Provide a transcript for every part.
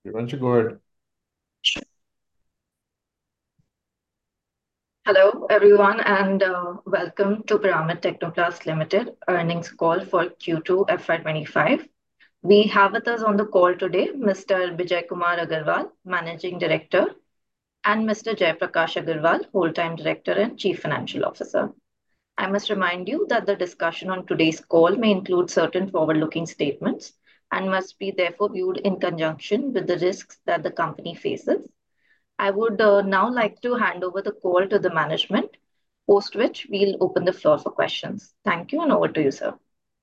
Why don't you go ahead? Hello, everyone, and welcome to Pyramid Technoplast Limited earnings call for Q2 FY25. We have with us on the call today Mr. Bijay Kumar Agarwal, Managing Director, and Mr. Jaiprakash Agarwal, Whole-time Director and Chief Financial Officer. I must remind you that the discussion on today's call may include certain forward-looking statements and must be therefore viewed in conjunction with the risks that the company faces. I would now like to hand over the call to the management, post which we'll open the floor for questions. Thank you, and over to you, sir.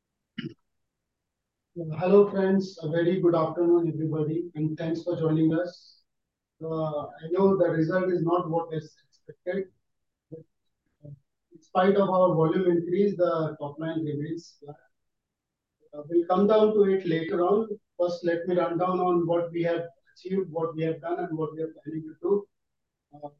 Hello, friends. A very good afternoon, everybody, and thanks for joining us. I know the result is not what is expected, but in spite of our volume increase, the top line remains flat. We'll come down to it later on. First, let me run down on what we have achieved, what we have done, and what we are planning to do. Uh,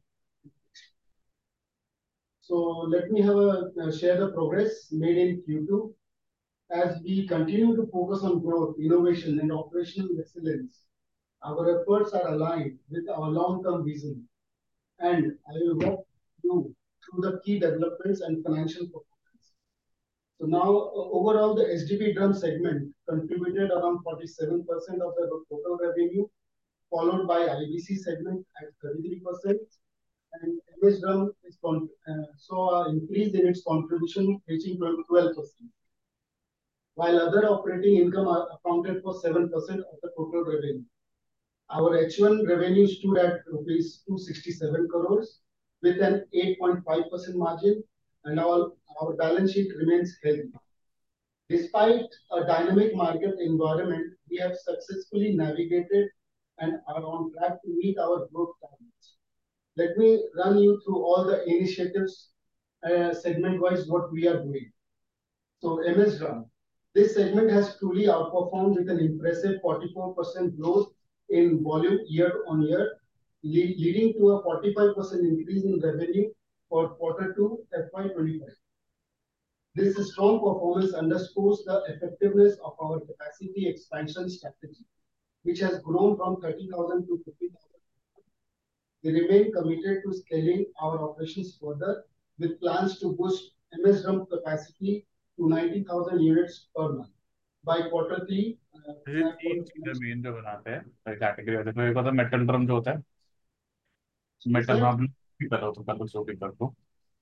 so let me share the progress made in Q2 as we continue to focus on growth, innovation, and operational excellence. Our efforts are aligned with our long-term vision, and I will walk you through the key developments and financial performance. So now, overall, the SDB drum segment contributed around 47% of the total revenue, followed by IBC segment at 33%, and MS drum saw an increase in its contribution, reaching 12%, while other operating income accounted for 7% of the total revenue. Our H1 revenue stood at rupees 267 crores with an 8.5% margin, and our balance sheet remains healthy. Despite a dynamic market environment, we have successfully navigated and are on track to meet our growth targets. Let me run you through all the initiatives segment-wise what we are doing. So MS Drum. This segment has truly outperformed with an impressive 44% growth in volume year on year, leading to a 45% increase in revenue for quarter 2 FY25. This strong performance underscores the effectiveness of our capacity expansion strategy, which has grown from 30,000 to 50,000. We remain committed to scaling our operations further with plans to boost MS drum capacity to 90,000 units per month. By quarter 3, ये तीन चीजें main जो बनाते हैं category होते हैं, तो एक होता है मेटल ड्रम जो होता है। मेटल में आप भी कर रहे हो तो कर लो, जो भी कर लो।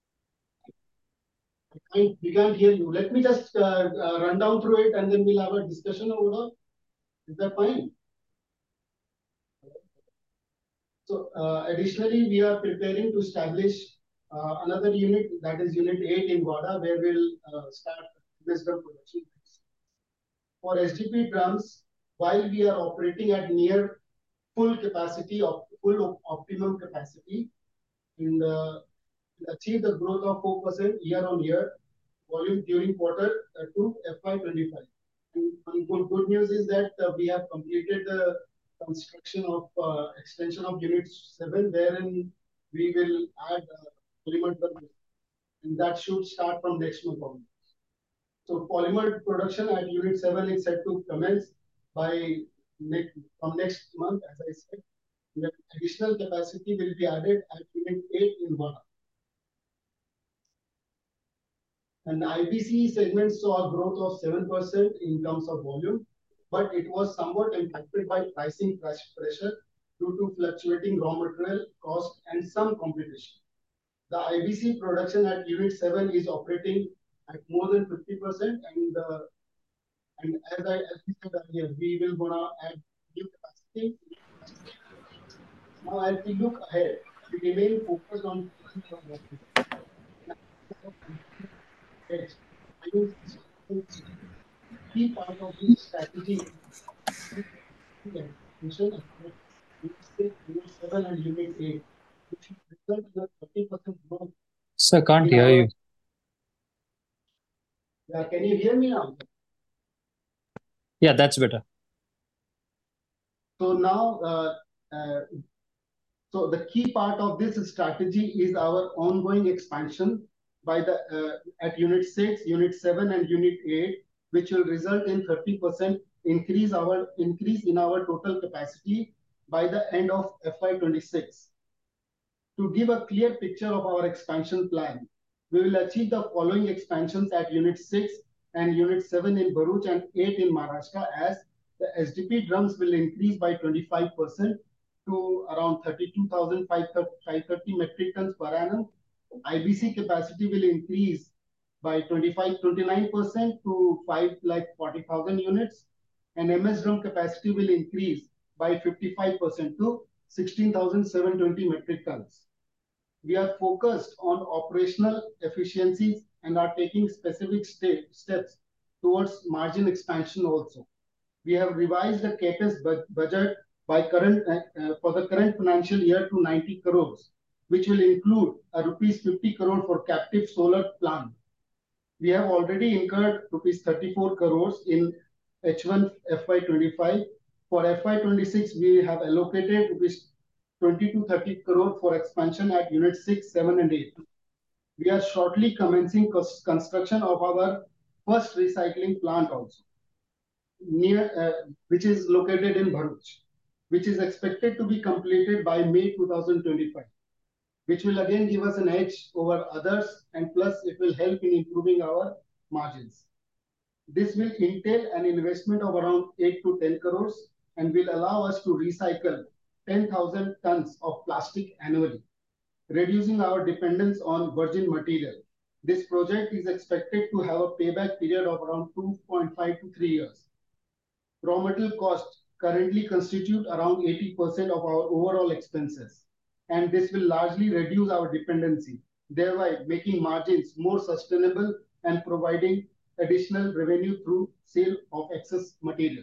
we can't hear you. Let me just run down through it and then we'll have a discussion over. Is that fine? So additionally, we are preparing to establish another unit, that is Unit 8 in Wada, where we'll start MS drum production. For SDP drums, while we are operating at near full capacity, full optimum capacity, and achieve the growth of 4% year on year volume during quarter 2 FY25. And good news is that we have completed the construction of extension of Unit 7, wherein we will add polymer drum, and that should start from next month onwards. So polymer production at Unit 7 is set to commence from next month, as I said. The additional capacity will be added at Unit 8 in Wada. And IBC segment saw a growth of 7% in terms of volume, but it was somewhat impacted by pricing pressure due to fluctuating raw material cost and some competition. The IBC production at Unit 7 is operating at more than 50%, and as we said earlier, we will gonna add new capacity. Now, as we look ahead, we remain focused on key part of this strategy expansion across Unit 7 and Unit 8, which will result in a 30% growth. Sir, can't hear you. Yeah, can you hear me now? Yeah, that's better. So now, so the key part of this strategy is our ongoing expansion by at Unit 6, Unit 7, and Unit 8, which will result in 30% increase in our total capacity by the end of FY26. To give a clear picture of our expansion plan, we will achieve the following expansions at Unit 6 and Unit 7 in Bharuch and 8 in Maharashtra, as the SDP drums will increase by 25% to around 32,530 metric tons per annum. IBC capacity will increase by 29% to 5,40,000 units, and MS drum capacity will increase by 55% to 16,720 metric tons. We are focused on operational efficiencies and are taking specific steps towards margin expansion also. We have revised the CapEx budget for the current financial year to 90 crores, which will include a rupees 50 crore for captive solar plant. We have already incurred rupees 34 crores in H1 FY25. For FY26, we have allocated rupees 20 to 30 crore for expansion at Unit 6, 7, and 8. We are shortly commencing construction of our first recycling plant also, which is located in Bharuch, which is expected to be completed by May 2025, which will again give us an edge over others, and plus it will help in improving our margins. This will entail an investment of around 8 to 10 crores and will allow us to recycle 10,000 tons of plastic annually, reducing our dependence on virgin material. This project is expected to have a payback period of around 2.5 to 3 years. Raw material costs currently constitute around 80% of our overall expenses, and this will largely reduce our dependency, thereby making margins more sustainable and providing additional revenue through sale of excess material.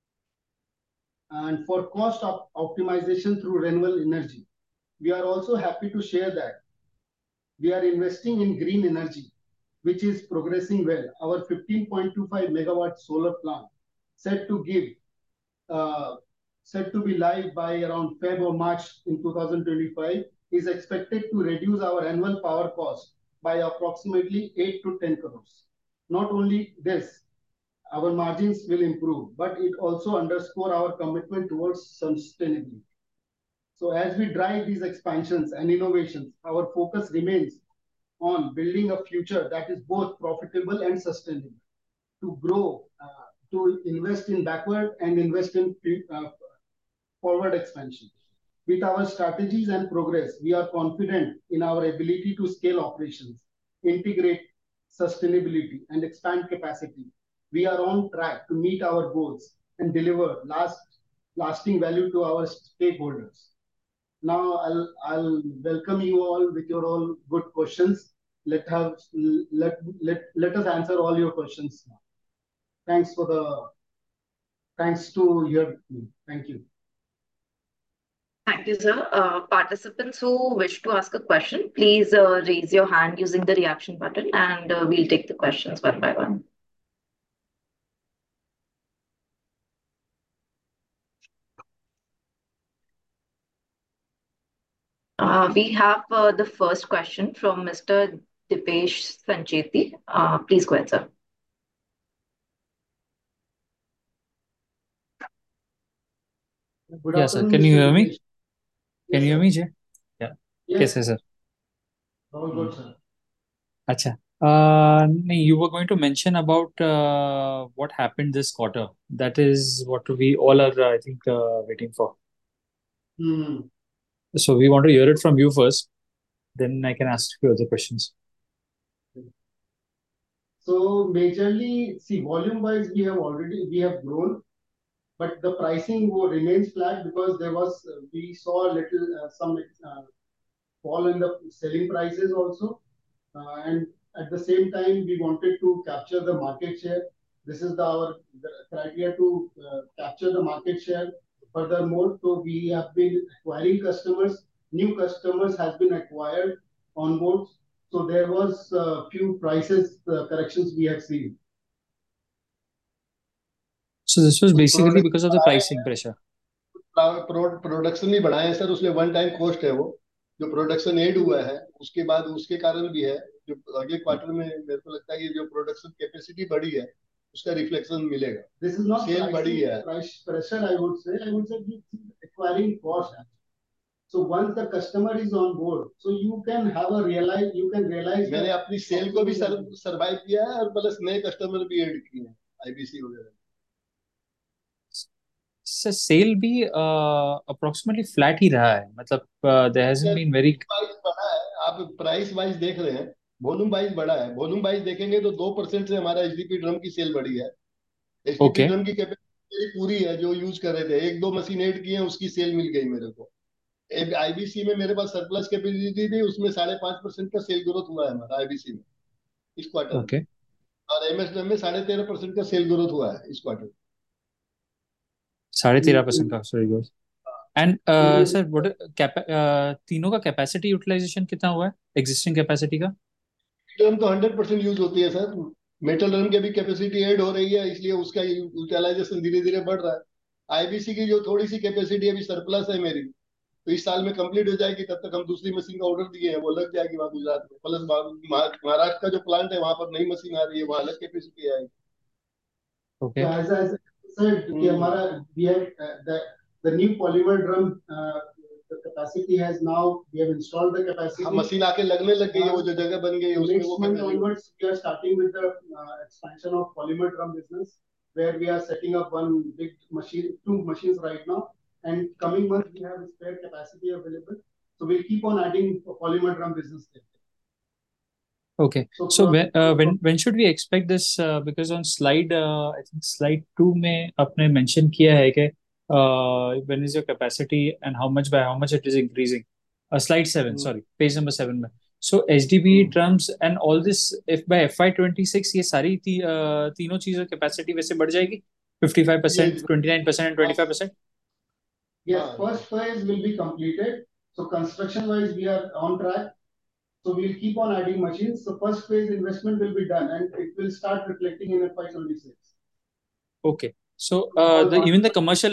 And for cost optimization through renewable energy, we are also happy to share that we are investing in green energy, which is progressing well. Our 15.25 megawatt solar plant set to be live by around Feb or March in 2025 is expected to reduce our annual power cost by approximately 8 to 10 crores. Not only this, our margins will improve, but it also underscores our commitment towards sustainability. So as we drive these expansions and innovations, our focus remains on building a future that is both profitable and sustainable. To grow, to invest in backward and invest in forward expansion. With our strategies and progress, we are confident in our ability to scale operations, integrate sustainability, and expand capacity. We are on track to meet our goals and deliver lasting value to our stakeholders. Now I'll welcome you all with your all good questions. Let us answer all your questions now. Thanks to hear me. Thank you. Thank you, sir. Participants who wish to ask a question, please raise your hand using the reaction button, and we'll take the questions one by one. We have the first question from Mr. Dipesh Sancheti. Please go ahead, sir. Yeah, sir. Can you hear me? Can you hear me, Jay? Yeah. Yes, Yes, sir. all good, sir. Acha. You were going to mention about what happened this quarter. That is what we all are, I think, waiting for. So we want to hear it from you first. Then I can ask you other questions. So majorly, see, volume-wise, we have grown, but the pricing remains flat because we saw a little some fall in the selling prices also, and at the same time we wanted to capture the market share. This is our criteria to capture the market share furthermore. So we have been acquiring customers. New customers has been acquired on board. So there was a few prices corrections we have seen. So this was basically because of the pricing pressure. Production नहीं बढ़ाया sir, उसमें one time cost है वो जो production add हुआ है, उसके बाद उसके कारण भी है जो अगले क्वार्टर में मेरे को लगता है कि जो प्रोडक्शन कैपेसिटी बढ़ी है उसका रिफ्लेक्शन मिलेगा। This is not सेल बढ़ी pricing है। price pressure, I would say. I would say this is acquiring cost. So once the customer is on board, so you can realize मैंने the अपनी sale को भी survive किया है और plus नए कस्टमर भी ऐड किए हैं आईबीसी वगैरह। सर सेल भी अप्रोक्सीमेटली फ्लैट ही रहा है, मतलब there hasn't been very. Price बढ़ा है, आप प्राइस वाइज देख रहे हैं, वॉल्यूम वाइज बढ़ा है। वॉल्यूम वाइज देखेंगे तो 2% से हमारा एचडीपी ड्रम की सेल बढ़ी है। एचडीपी ओके ड्रम की कैपेसिटी पूरी है, जो यूज कर रहे थे, एक दो मशीन ऐड किए हैं, उसकी सेल मिल गई मेरे को। आईबीसी में मेरे पास सरप्लस कैपेसिटी थी, उसमें 5.5% का सेल ग्रोथ हुआ है हमारा आईबीसी में इस क्वार्टर में। ओके और एमएसडम में 13.5% का सेल ग्रोथ हुआ है इस क्वार्टर। 13.5% का, sorry good. And in sir तीनों का कैपेसिटी यूटिलाइजेशन कितना हुआ है एग्जिस्टिंग कैपेसिटी का? ड्रम तो 100% यूज होती है सर। मेटल ड्रम की भी कैपेसिटी ऐड हो रही है, इसलिए उसका यूटिलाइजेशन धीरे धीरे बढ़ रहा है। आईबीसी की जो थोड़ी सी कैपेसिटी अभी सरप्लस है मेरी, तो इस साल में कंप्लीट हो जाएगी, तब तक हम दूसरी मशीन का ऑर्डर दिए हैं, वो लग जाएगी वहाँ गुजरात में। प्लस महाराष्ट्र का जो प्लांट है वहां पर नई मशीन आ रही है, वहां अलग कैपेसिटी आएगी। Okay So as I said, कि हमारा we have the new polymer drum the capacity has now we have installed the हाँ, capacity. मशीन आके लगने लग गई है, वो जो जगह बन गई है उसमें Next वो month capacity- onwards, we are starting with the expansion of polymer drum business, where we are setting up one big machine, two machines right now, and coming month we have spare capacity available. So we'll keep on adding polymer drum business there. Okay. So when should we expect this? Because on slide, I think slide 2 में आपने mention किया है कि when is your capacity and by how much it is increasing? Slide 7, sorry, page number 7 में. So HDB drums and all this, if by FY26 ये सारी तीनों चीजों capacity वैसे बढ़ जाएगी 55%, 29% and 25%? Yes, first phase will be completed. So construction wise, we are on track. So we'll keep on adding machines. So first phase investment will be done and it will start reflecting in FY26. Okay. So even the commercial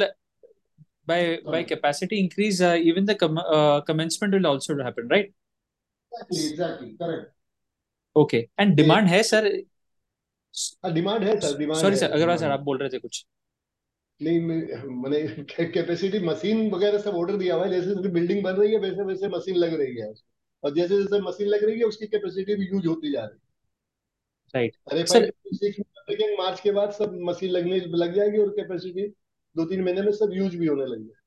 by capacity increase, even the commencement will also happen, right? Exactly, correct. Okay. And demand है sir? Demand है sir, demand sorry है। Sir, Agarwal sir आप बोल रहे थे कुछ? नहीं, मैंने कैपेसिटी मशीन वगैरह सब ऑर्डर दिया हुआ है, जैसे जैसे बिल्डिंग बन रही है वैसे वैसे मशीन लग रही है, और जैसे जैसे मशीन लग रही है उसकी कैपेसिटी भी यूज होती जा रही है। राइट अरे सर। 5 मार्च के बाद सब मशीन लगने लग जाएगी और कैपेसिटी 2-3 महीने में सब यूज भी होने लगी है।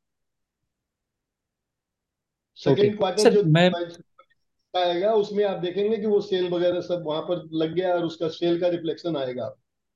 ओके सेकेंड क्वार्टर सर, जो मैं आएगा उसमें आप देखेंगे कि वो सेल वगैरह सब वहां पर लग गया और उसका सेल का रिफ्लेक्शन आएगा।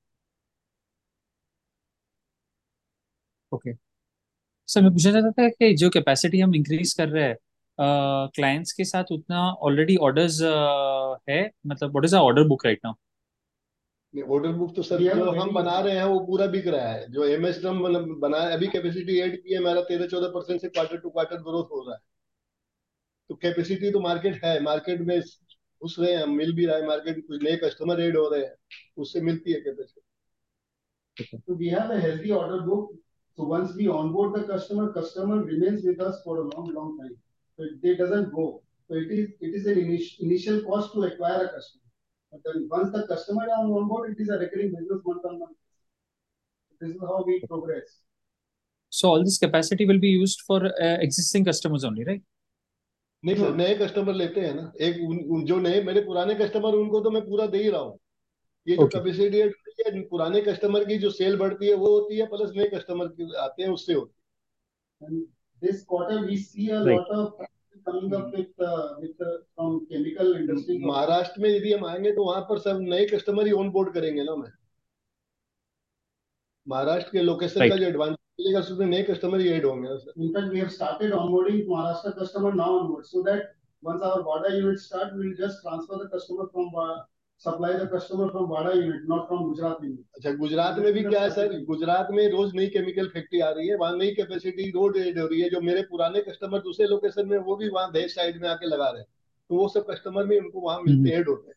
ओके सर, मैं पूछना चाहता था कि जो कैपेसिटी हम इंक्रीज कर रहे हैं क्लाइंट्स के साथ, उतना ऑलरेडी ऑर्डर्स है, मतलब what is order book right now? Order book तो सर जो हम बना रहे हैं वो पूरा बिक रहा है। जो एमएस ड्रम बनाया अभी कैपेसिटी ऐड की है, हमारा 13-14% से क्वार्टर टू क्वार्टर ग्रोथ हो रहा है। तो कैपेसिटी तो मार्केट है, मार्केट में घुस रहे हैं, मिल भी रहा है, मार्केट में कुछ नए कस्टमर ऐड हो रहे हैं, उससे मिलती है capacity. So we have a healthy order book. So once we onboard the customer remains with us for a long time. So it doesn't go. So it is an initial cost to acquire a customer. But then once the customer is on board, it is a recurring business month on month. This is how we progress. So all this capacity will be used for existing customers only, right? नहीं sir, नए customer लेते हैं ना। जो नए मेरे पुराने customer, उनको तो मैं पूरा दे ही रहा हूँ। ये जो कैपेसिटी है पुराने कस्टमर की जो सेल बढ़ती है वो होती है, प्लस नए कस्टमर आते हैं उससे होती है। And this quarter we see a lot of coming up with from chemical industry. Maharashtra में यदि हम आएंगे तो वहां पर सब नए कस्टमर ही ऑन बोर्ड करेंगे ना। मैं महाराष्ट्र के लोकेशन का जो एडवांटेज मिलेगा उसमें नए कस्टमर ही ऐड होंगे। In fact, we have started onboarding Maharashtra customer now onwards, so that once our Wada unit start, we will just transfer the customer from supply the customer from Wada unit, not from Gujarat unit. अच्छा, गुजरात में भी क्या है sir, Gujarat में रोज नई chemical factory आ रही है, वहाँ नई कैपेसिटी रोड ऐड हो रही है। जो मेरे पुराने कस्टमर दूसरे लोकेशन में, वो भी वहाँ देश साइड में आके लगा रहे हैं, तो वो सब कस्टमर भी उनको वहाँ मिलते ऐड होते हैं।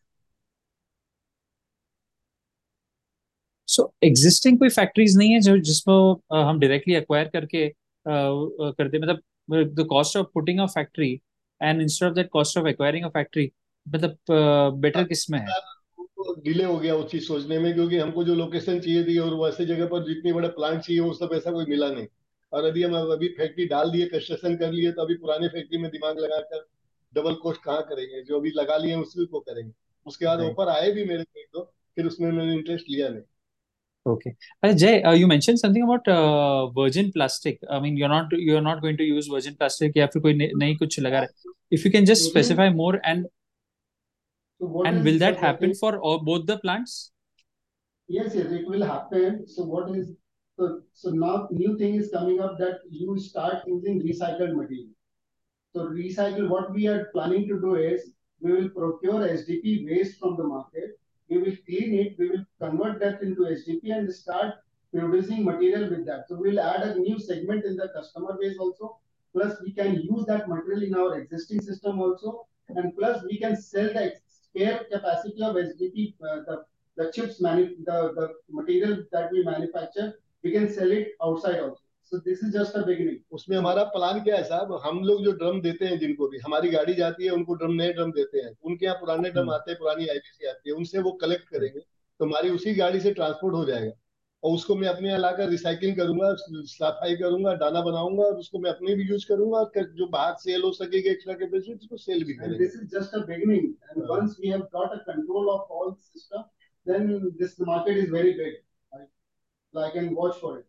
सो एग्जिस्टिंग कोई फैक्ट्रीज नहीं है जो जिसको हम डायरेक्टली एक्वायर करके करते, मतलब the cost of putting a factory and instead of that cost of acquiring a factory, मतलब बेटर किस में है? डिले हो गया उस चीज सोचने में, क्योंकि हमको जो लोकेशन चाहिए थी और वैसे जगह पर जितनी बड़ा प्लांट चाहिए वो सब ऐसा कोई मिला नहीं। और अभी हम अभी फैक्ट्री डाल दिए, कंस्ट्रक्शन कर लिए, तो अभी पुराने फैक्ट्री में दिमाग लगाकर डबल कॉस्ट कहाँ करेंगे, जो अभी लगा लिए हैं उसी को करेंगे। उसके बाद Right. ऑफर आए भी मेरे को एक दो, फिर उसमें मैंने इंटरेस्ट लिया नहीं। Okay. Jay, you mentioned something about virgin plastic. I mean, you're not going to use virgin plastic या फिर कोई नई कुछ लगा रहा है. If you can just Virgin, specify more, and so what and will is that the happen thing? for both the plants? Yes, yes, it will happen. So what is so now new thing is coming up that you start using recycled material. So recycle, what we are planning to do is we will procure SDP waste from the market. We will clean it. We will convert that into SDP and start producing material with that. So we'll add a new segment in the customer base also. Plus we can use that material in our existing system also. And plus we can sell the spare capacity of SDP, the chips, the material that we manufacture, we can sell it outside also. So this is just a beginning. उसमें हमारा plan क्या है साहब, हम लोग जो drum देते हैं, जिनको भी हमारी गाड़ी जाती है उनको ड्रम, नए ड्रम देते हैं, उनके यहाँ पुराने ड्रम आते हैं, पुरानी आईबीसी आती है, उनसे वो कलेक्ट करेंगे, तो हमारी उसी गाड़ी से ट्रांसपोर्ट हो जाएगा। और उसको मैं अपने यहाँ लाकर रिसाइकिल करूंगा, सफाई करूंगा, दाना बनाऊंगा, और उसको मैं अपने भी यूज करूंगा, और जो बाहर सेल हो सकेगा एक्स्ट्रा कैपेसिटी उसको सेल भी And करेंगे। this is just a beginning. And once we have got a control of all the system, then this market is very big. I can watch for it.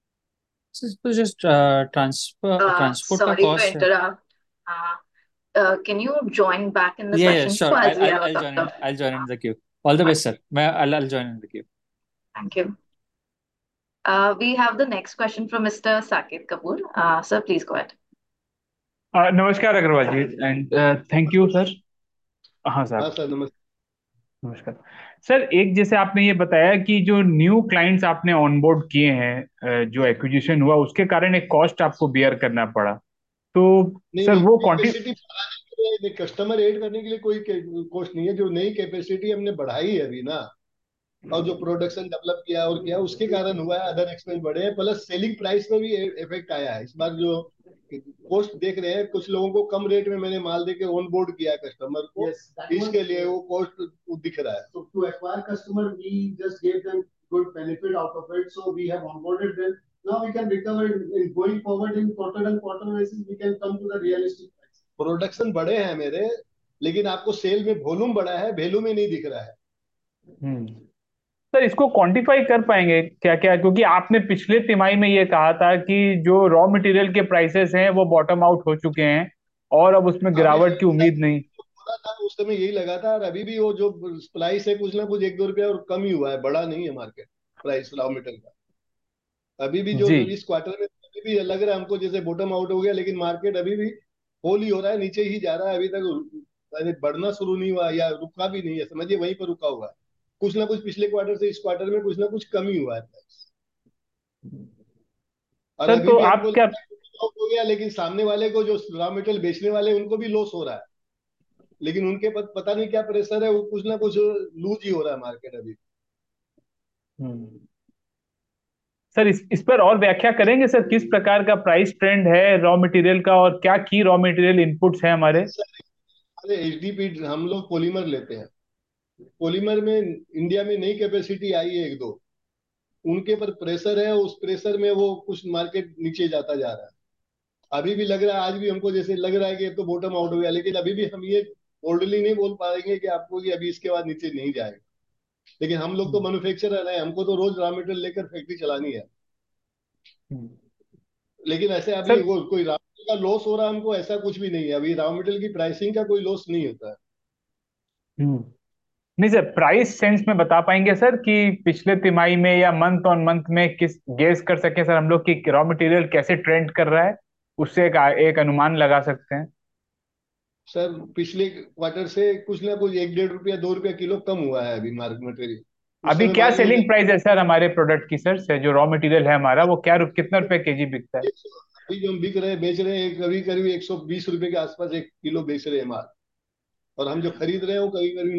So just transport का Sorry to cost है. interrupt. Can you join back in the Yeah, question queue sure. as I'll we I'll have a I'll join couple in. of I'll join yeah. in the queue. All the best, Okay, sir. I'll join in the queue. thank you. We have the next question from Mr. Saket Kapoor. Sir, please go ahead. नमस्कार Agarwal ji and thank you sir. हाँ हाँ साहब, sir, नमस्ते। नमस्कार sir. एक जैसे आपने ये बताया कि जो न्यू क्लाइंट्स आपने ऑनबोर्ड किए हैं, जो एक्विजिशन हुआ उसके कारण एक कॉस्ट आपको बियर करना पड़ा, तो नहीं सर नहीं, वो क्वांटी कैपेसिटी बढ़ाने के लिए, कस्टमर ऐड करने के लिए कोई कॉस्ट नहीं है। जो नई कैपेसिटी हमने बढ़ाई है अभी ना, और जो प्रोडक्शन डेवलप किया और किया, उसके कारण हुआ है। अदर एक्सपेंस बढ़े हैं, प्लस सेलिंग प्राइस में भी इफेक्ट आया है। इस बार जो कॉस्ट देख रहे हैं, कुछ लोगों को कम रेट में मैंने माल देके ऑन बोर्ड किया है कस्टमर को, Yes, that was इसके लिए वो कॉस्ट दिख रहा है। so to acquire customer, we just gave them good benefit out of it. So we have onboarded them. Now we can recover in going forward in quarter and quarter basis. We can come to the realistic price. Production बड़े हैं मेरे, लेकिन आपको cell में volume बड़ा है, value में नहीं दिख रहा है। सर इसको क्वांटिफाई कर पाएंगे क्या क्या, क्योंकि आपने पिछले तिमाही में ये कहा था कि जो रॉ मटेरियल के प्राइसेस हैं वो बॉटम आउट हो चुके हैं और अब उसमें अभी गिरावट की उम्मीद नहीं। बोला था उस समय, यही लगा था। और अभी भी वो जो प्राइस है कुछ ना कुछ 1-2 रुपया और कम ही हुआ है, बड़ा नहीं है मार्केट प्राइस रॉ मटेरियल का। अभी भी जो जी इस क्वार्टर में अभी भी लग रहा है हमको जैसे बॉटम आउट हो गया, लेकिन मार्केट अभी भी होल ही हो रहा है, नीचे ही जा रहा है। अभी तक यानी बढ़ना शुरू नहीं हुआ या रुका भी नहीं है, समझिए वहीं पर रुका हुआ है। कुछ ना कुछ पिछले क्वार्टर से इस क्वार्टर में कुछ ना कुछ कम ही हुआ है प्राइस। और सर, अभी तो भी आप हमको क्या लगता है कि लॉस हो गया, लेकिन सामने वाले को जो रॉ मटेरियल बेचने वाले हैं, उनको भी लॉस हो रहा है। लेकिन उनके पता नहीं क्या प्रेशर है, वो कुछ ना कुछ लूज ही हो रहा है मार्केट अभी। सर इस पर और व्याख्या करेंगे सर, किस प्रकार का प्राइस ट्रेंड है रॉ मटेरियल का और क्या की रॉ मटेरियल इनपुट्स हैं हमारे? अरे एचडीपी हम लोग पॉलीमर लेते हैं। पॉलीमर में इंडिया में नई कैपेसिटी आई है एक दो, उनके पर प्रेशर है, उस प्रेशर में वो कुछ मार्केट नीचे जाता जा रहा है। अभी भी लग रहा है, आज भी हमको जैसे लग रहा है कि अब तो बॉटम आउट हो गया, लेकिन अभी भी हम ये बोल्डली नहीं बोल पाएंगे कि आपको कि अभी इसके बाद नीचे नहीं जाएगा। लेकिन हम लोग तो मैन्युफैक्चरर हैं, हमको तो रोज रॉ मटेरियल लेकर फैक्ट्री चलानी है। लेकिन ऐसे अभी सर वो कोई रॉ मटेरियल का लॉस हो रहा है हमको, ऐसा कुछ भी नहीं है। अभी रॉ मटेरियल की प्राइसिंग का कोई लॉस नहीं होता है। नहीं सर, प्राइस सेंस में बता पाएंगे सर कि पिछले तिमाही में या मंथ ऑन मंथ में किस गेस कर सके सर हम लोग कि रॉ मटेरियल कैसे ट्रेंड कर रहा है, उससे एक अनुमान लगा सकते हैं। सर पिछले क्वार्टर से कुछ ना कुछ 1-1.5 रुपया 2 रुपया किलो कम हुआ है अभी मार्केट मटेरियल। उस अभी समय क्या मान लीजिए सेलिंग प्राइस है सर हमारे प्रोडक्ट की सर, से जो रॉ मटेरियल है हमारा वो क्या कितना रुपए केजी बिकता है? अभी जो हम बिक रहे हैं, बेच रहे हैं, कभी करीब 120 रुपए के आसपास 1 किलो बेच रहे हैं माल। और हम जो खरीद रहे हैं वो करीब करीब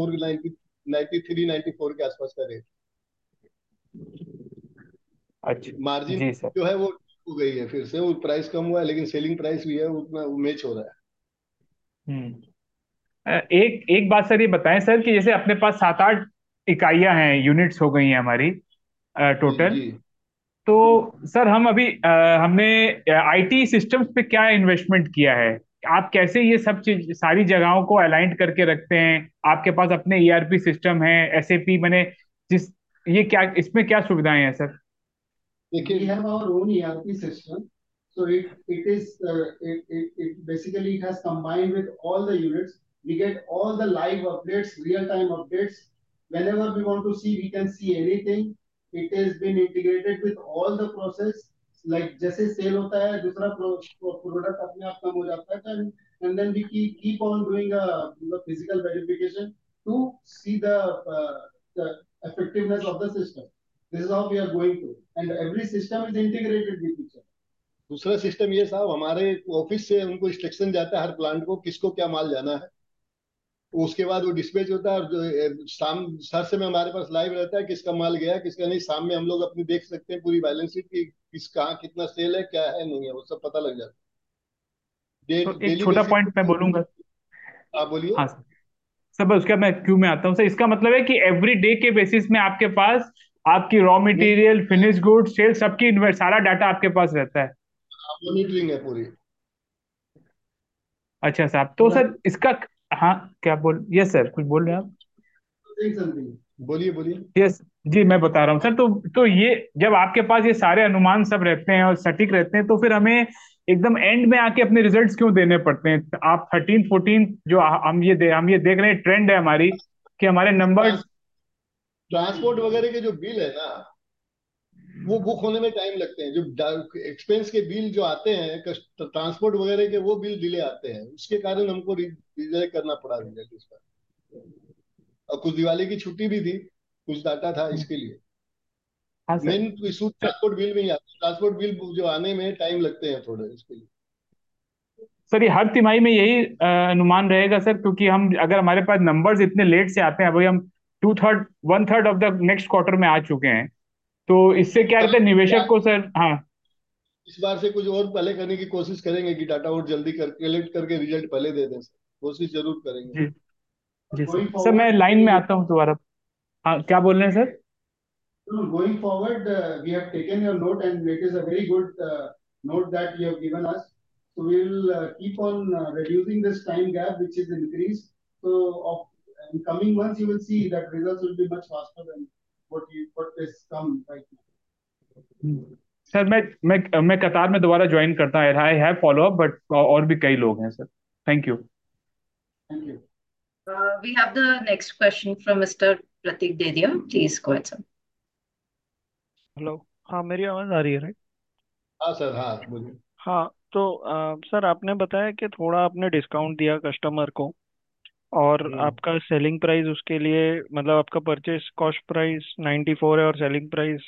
93-94 के आसपास का रेट। अच्छा मार्जिन जी सर। जो है वो हो गई है, फिर से वो प्राइस कम हुआ है, लेकिन सेलिंग प्राइस भी है उतना मैच हो रहा है। हम्म एक एक बात सर ये बताएं सर कि जैसे अपने पास 7-8 इकाइयां हैं, यूनिट्स हो गई हैं हमारी जी टोटल। जी। तो सर हम अभी हमने आईटी सिस्टम्स पे क्या इन्वेस्टमेंट किया है? आप कैसे ये सब चीज सारी जगहों को अलाइंड करके रखते हैं? आपके पास अपने ईआरपी सिस्टम है, एसएपी मैंने जिस ये क्या इसमें क्या सुविधाएं हैं sir? We have our own ERP system. So it basically it has combined with all the units. We get all the live updates, real-time updates. Whenever we want to see, we can see anything. It has been integrated with all the process. Like जैसे sale होता है, दूसरा product अपने आप कम हो जाता है, and then we keep on doing the physical verification to see the effectiveness of the system. This is how we are going to, and every system is integrated with each other. दूसरा system ये साहब, हमारे office से उनको instruction जाता है हर plant को किसको क्या माल जाना है। उसके बाद वो डिस्पैच होता है, और जो शाम हर समय हमारे पास लाइव रहता है किसका माल गया किसका नहीं। शाम में हम लोग अपनी देख सकते हैं पूरी बैलेंस शीट की, किस कहाँ कितना सेल है क्या है नहीं है, वो सब पता लग जाता है तो एक डेली छोटा बेसिस। पॉइंट मैं बोलूंगा। आप बोलिए। हाँ सर। सर बस उसके बाद मैं क्यों में आता हूँ सर, इसका मतलब है कि एवरी डे के बेसिस में आपके पास आपकी रॉ नहीं, मटेरियल, फिनिश गुड, सेल सबकी सारा डाटा आपके पास रहता है। मॉनिटरिंग है पूरी। अच्छा साहब, तो सर इसका हाँ क्या बोल, यस सर कुछ बोल रहे हैं आप? Saying something. बोलिए बोलिए। यस जी मैं बता रहा हूँ सर। तो ये जब आपके पास ये सारे अनुमान सब रहते हैं और सटीक रहते हैं, तो फिर हमें एकदम एंड में आके अपने रिजल्ट्स क्यों देने पड़ते हैं? आप 13-14 जो हम ये देख रहे हैं, ट्रेंड है हमारी कि हमारे नंबर्स। ट्रांसपोर्ट वगैरह के जो बिल है ना, वो बुक होने में टाइम लगते हैं। जो एक्सपेंस के बिल जो आते हैं ट्रांसपोर्ट वगैरह के, वो बिल डिले आते हैं, उसके कारण हमको रिजेक्ट करना पड़ा रिजल्ट इस पर। और कुछ दिवाली की छुट्टी भी थी, कुछ डाटा था इसके लिए। हाँ sir. Main issue transport bill में ही आता है। ट्रांसपोर्ट बिल जो आने में टाइम लगते हैं थोड़े इसके लिए। सर ये हर तिमाही में यही अनुमान रहेगा सर, क्योंकि हम अगर हमारे पास नंबर्स इतने लेट से आते हैं, अभी हम 2/3 1/3 ऑफ द नेक्स्ट क्वार्टर में आ चुके हैं, तो इससे क्या रहता है निवेशक को सर? हाँ इस बार से कुछ और पहले करने की कोशिश करेंगे कि डाटा और जल्दी कर कलेक्ट करके रिजल्ट पहले दे दें सर। कोशिश जरूर करेंगे। जी। जी सर। Going सर मैं forward, लाइन में आता हूँ दोबारा। हाँ क्या बोल रहे हैं sir? going forward, we have taken your note, and it is a very good note that you have given us. So we will keep on reducing this time gap, which is increased. So in coming months, you will see that results will be much faster than what is come right now. Sir मैं कतार में दोबारा join करता हूँ। I have follow up, but और भी कई लोग हैं sir. Thank you. Thank you. We have the next question from Mr. Pratik Dedia. Please go ahead, sir. Hello. हाँ, मेरी आवाज़ आ रही है राइट? हाँ सर, हाँ बोलिए। हाँ, तो सर आपने बताया कि थोड़ा आपने डिस्काउंट दिया कस्टमर को, और आपका सेलिंग प्राइस उसके लिए, मतलब आपका परचेस कॉस्ट प्राइस 94 है और सेलिंग प्राइस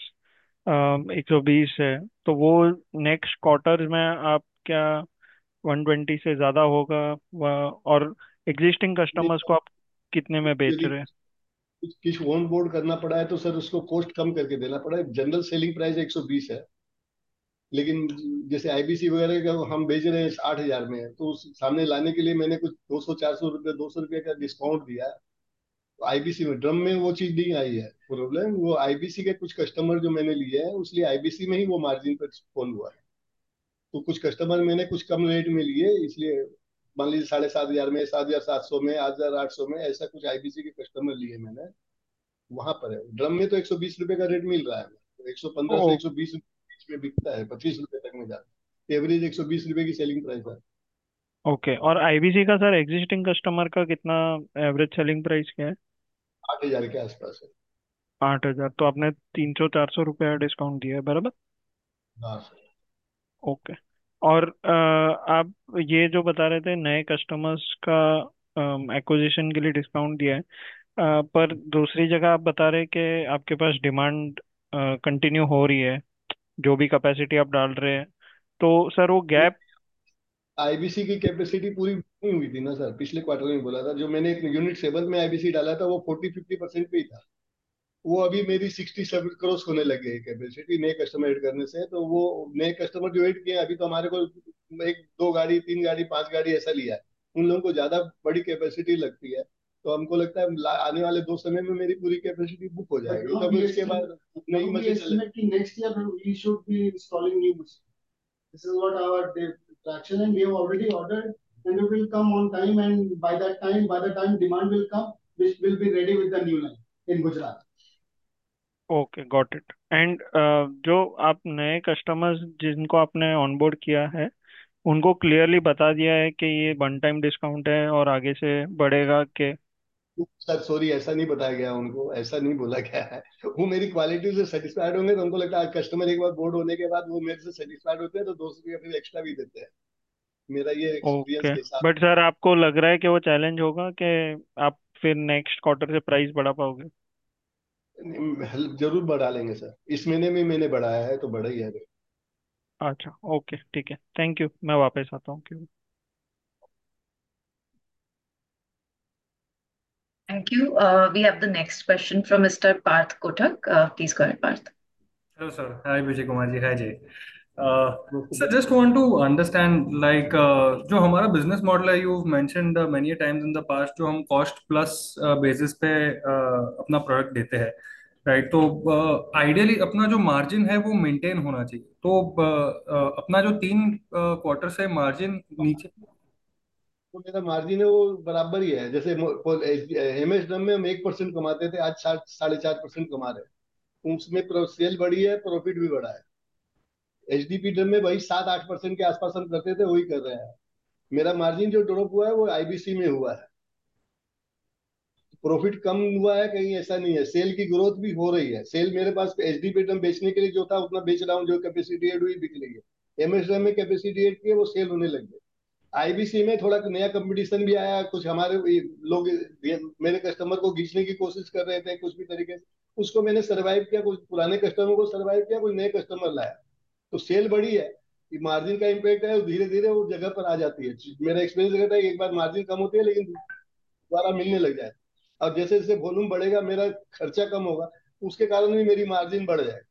120 है। तो वो नेक्स्ट क्वार्टर में आप क्या 120 से ज़्यादा होगा? और एग्जिस्टिंग कस्टमर्स को आप कितने में बेच यदि रहे हैं? कुछ ऑन बोर्ड करना पड़ा है तो सर उसको कॉस्ट कम करके देना पड़ा है। जनरल सेलिंग प्राइस 120 है, लेकिन जैसे आईबीसी वगैरह का हम बेच रहे हैं 60,000 में, तो उस सामने लाने के लिए मैंने कुछ 200-400 रुपये 200 रुपये का डिस्काउंट दिया है। तो आईबीसी में ड्रम में वो चीज नहीं आई है प्रॉब्लम। वो आईबीसी के कुछ कस्टमर जो मैंने लिए हैं, उसलिए आईबीसी में ही वो मार्जिन पर फोन हुआ है। तो कुछ कस्टमर मैंने कुछ कम रेट में लिए, इसलिए मान लीजिए 7,500 में, 7,700 में, 8,800 में, ऐसा कुछ आईबीसी के कस्टमर लिए मैंने। वहां पर है। ड्रम में तो 120 रुपये का रेट मिल रहा है, तो 115 से ओ 120 बीच में बिकता है, 25 रुपये तक में जाता है। एवरेज 120 रुपये की सेलिंग प्राइस है। ओके। और आईबीसी का सर एग्जिस्टिंग कस्टमर का कितना एवरेज सेलिंग प्राइस क्या है? 8,000 के आसपास है। 8,000। तो आपने 300-400 रुपया डिस्काउंट दिया है, बराबर? हाँ सर। ओके। और आप ये जो बता रहे थे नए कस्टमर्स का एक्विजिशन के लिए डिस्काउंट दिया है, पर दूसरी जगह आप बता रहे कि आपके पास डिमांड कंटिन्यू हो रही है, जो भी कैपेसिटी आप डाल रहे हैं। तो सर वो गैप। आईबीसी की कैपेसिटी पूरी नहीं हुई थी ना सर, पिछले क्वार्टर में बोला था। जो मैंने एक यूनिट 7 में आईबीसी डाला था वो 40-50% पे ही था। वो अभी मेरी 67 क्रॉस होने लग गई कैपेसिटी नए कस्टमर ऐड करने से। तो वो नए कस्टमर जो ऐड किए अभी, तो हमारे को एक 2 गाड़ी 3 गाड़ी 5 गाड़ी ऐसा लिया है। उन लोगों को ज्यादा बड़ी कैपेसिटी लगती है। तो हमको लगता है आने वाले 2 समय में मेरी पूरी कैपेसिटी बुक हो जाएगी, तब उसके बाद नई मशीन estimate कि next year we should be installing new machine. This is what our traction, and we have already ordered, and it will come on time. And by the time demand will come, we will be ready with the new line in Gujarat. Okay, got it. And जो आप नए customers जिनको आपने onboard किया है, उनको clearly बता दिया है कि ये वन टाइम डिस्काउंट है और आगे से बढ़ेगा के? सर सॉरी, ऐसा नहीं बताया गया उनको, ऐसा नहीं बोला गया है। वो मेरी क्वालिटी से सेटिस्फाइड होंगे तो उनको लगता है कस्टमर एक बार बोर्ड होने के बाद वो मेरे से सेटिस्फाइड होते हैं तो 200 रुपया फिर एक्स्ट्रा भी देते हैं। मेरा ये एक्सपीरियंस ओके, के साथ। बट सर आपको लग रहा है कि वो चैलेंज होगा कि आप फिर नेक्स्ट क्वार्टर से प्राइस बढ़ा पाओगे? जरूर बढ़ा लेंगे सर, इस महीने में मैंने बढ़ाया है तो बढ़ा ही है। अच्छा, ओके, ठीक है, थैंक यू, मैं वापस आता हूँ क्यों। Thank you. We have the next question from Mr. Parth Kotak. Please go ahead, Parth. Hello, sir. Hi, Vijay Kumar ji. Hi, Jay. So just want to understand, like, जो हमारा business model है, you've mentioned many times in the past, जो हम cost plus basis पे अपना product देते हैं, right? तो ideally अपना जो margin है वो maintain होना चाहिए। तो अपना जो 3 क्वार्टर से margin नीचे। तो मेरा मार्जिन है वो बराबर ही है, जैसे एमएसडम में हम 1% कमाते थे, आज 4.5% कमा रहे हैं। उसमें सेल बढ़ी है, प्रॉफिट भी बढ़ा है। एचडीपी ड्रम में वही 7-8% के आसपास हम करते थे, वही कर रहे हैं। मेरा मार्जिन जो ड्रॉप हुआ है वो आईबीसी में हुआ है। प्रॉफिट कम हुआ है कहीं, ऐसा नहीं है। सेल की ग्रोथ भी हो रही है। सेल मेरे पास एचडीपी ड्रम बेचने के लिए जो था उतना बेच रहा हूँ, जो कैपेसिटी एड हुई बिक रही है। एमएसडम में कैपेसिटी एड की है, वो सेल होने लग गई। आईबीसी में थोड़ा नया कंपटीशन भी आया, कुछ हमारे लोग मेरे कस्टमर को खींचने की कोशिश कर रहे थे कुछ भी तरीके से। उसको मैंने सरवाइव किया, कुछ पुराने कस्टमर को सरवाइव किया, कुछ नए कस्टमर लाया, तो सेल बढ़ी है। मार्जिन का इम्पैक्ट है, धीरे धीरे वो जगह पर आ जाती है। मेरा एक्सपीरियंस कहता है कि एक बार मार्जिन कम होती है लेकिन दोबारा मिलने लग जाए। और जैसे जैसे वॉल्यूम बढ़ेगा, मेरा खर्चा कम होगा, उसके कारण भी मेरी मार्जिन बढ़ जाएगी।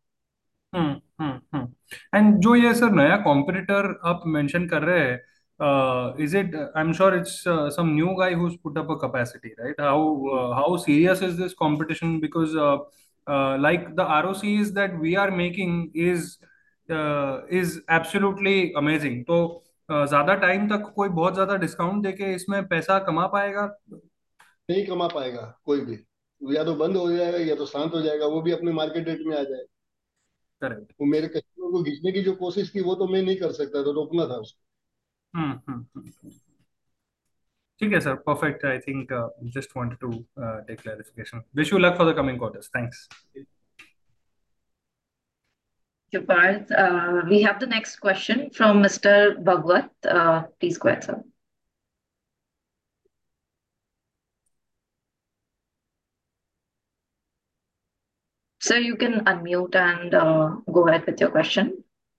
एंड जो ये सर नया कॉम्पिटिटर आप मेंशन कर रहे हैं, is it, I'm sure it's some new guy who's put up a capacity, right? How serious is this competition? Because like the ROCs that we are making is absolutely amazing. तो ज्यादा time तक कोई बहुत ज्यादा discount देके इसमें पैसा कमा पाएगा? नहीं कमा पाएगा कोई भी। या तो बंद हो जाएगा या तो शांत हो जाएगा, वो भी अपने मार्केट रेट में आ जाएगा। करेक्ट। वो मेरे कस्टमर को खींचने की जो कोशिश की वो तो मैं नहीं कर सकता था, रोकना था उसको। ठीक है sir, perfect. I think just wanted to take clarification. Wish you luck for the coming quarters. Thanks. Thank you, Parth. We have the next question from Mr. Bhagwat. Please go ahead, sir. Sir, you can unmute and go ahead with your question.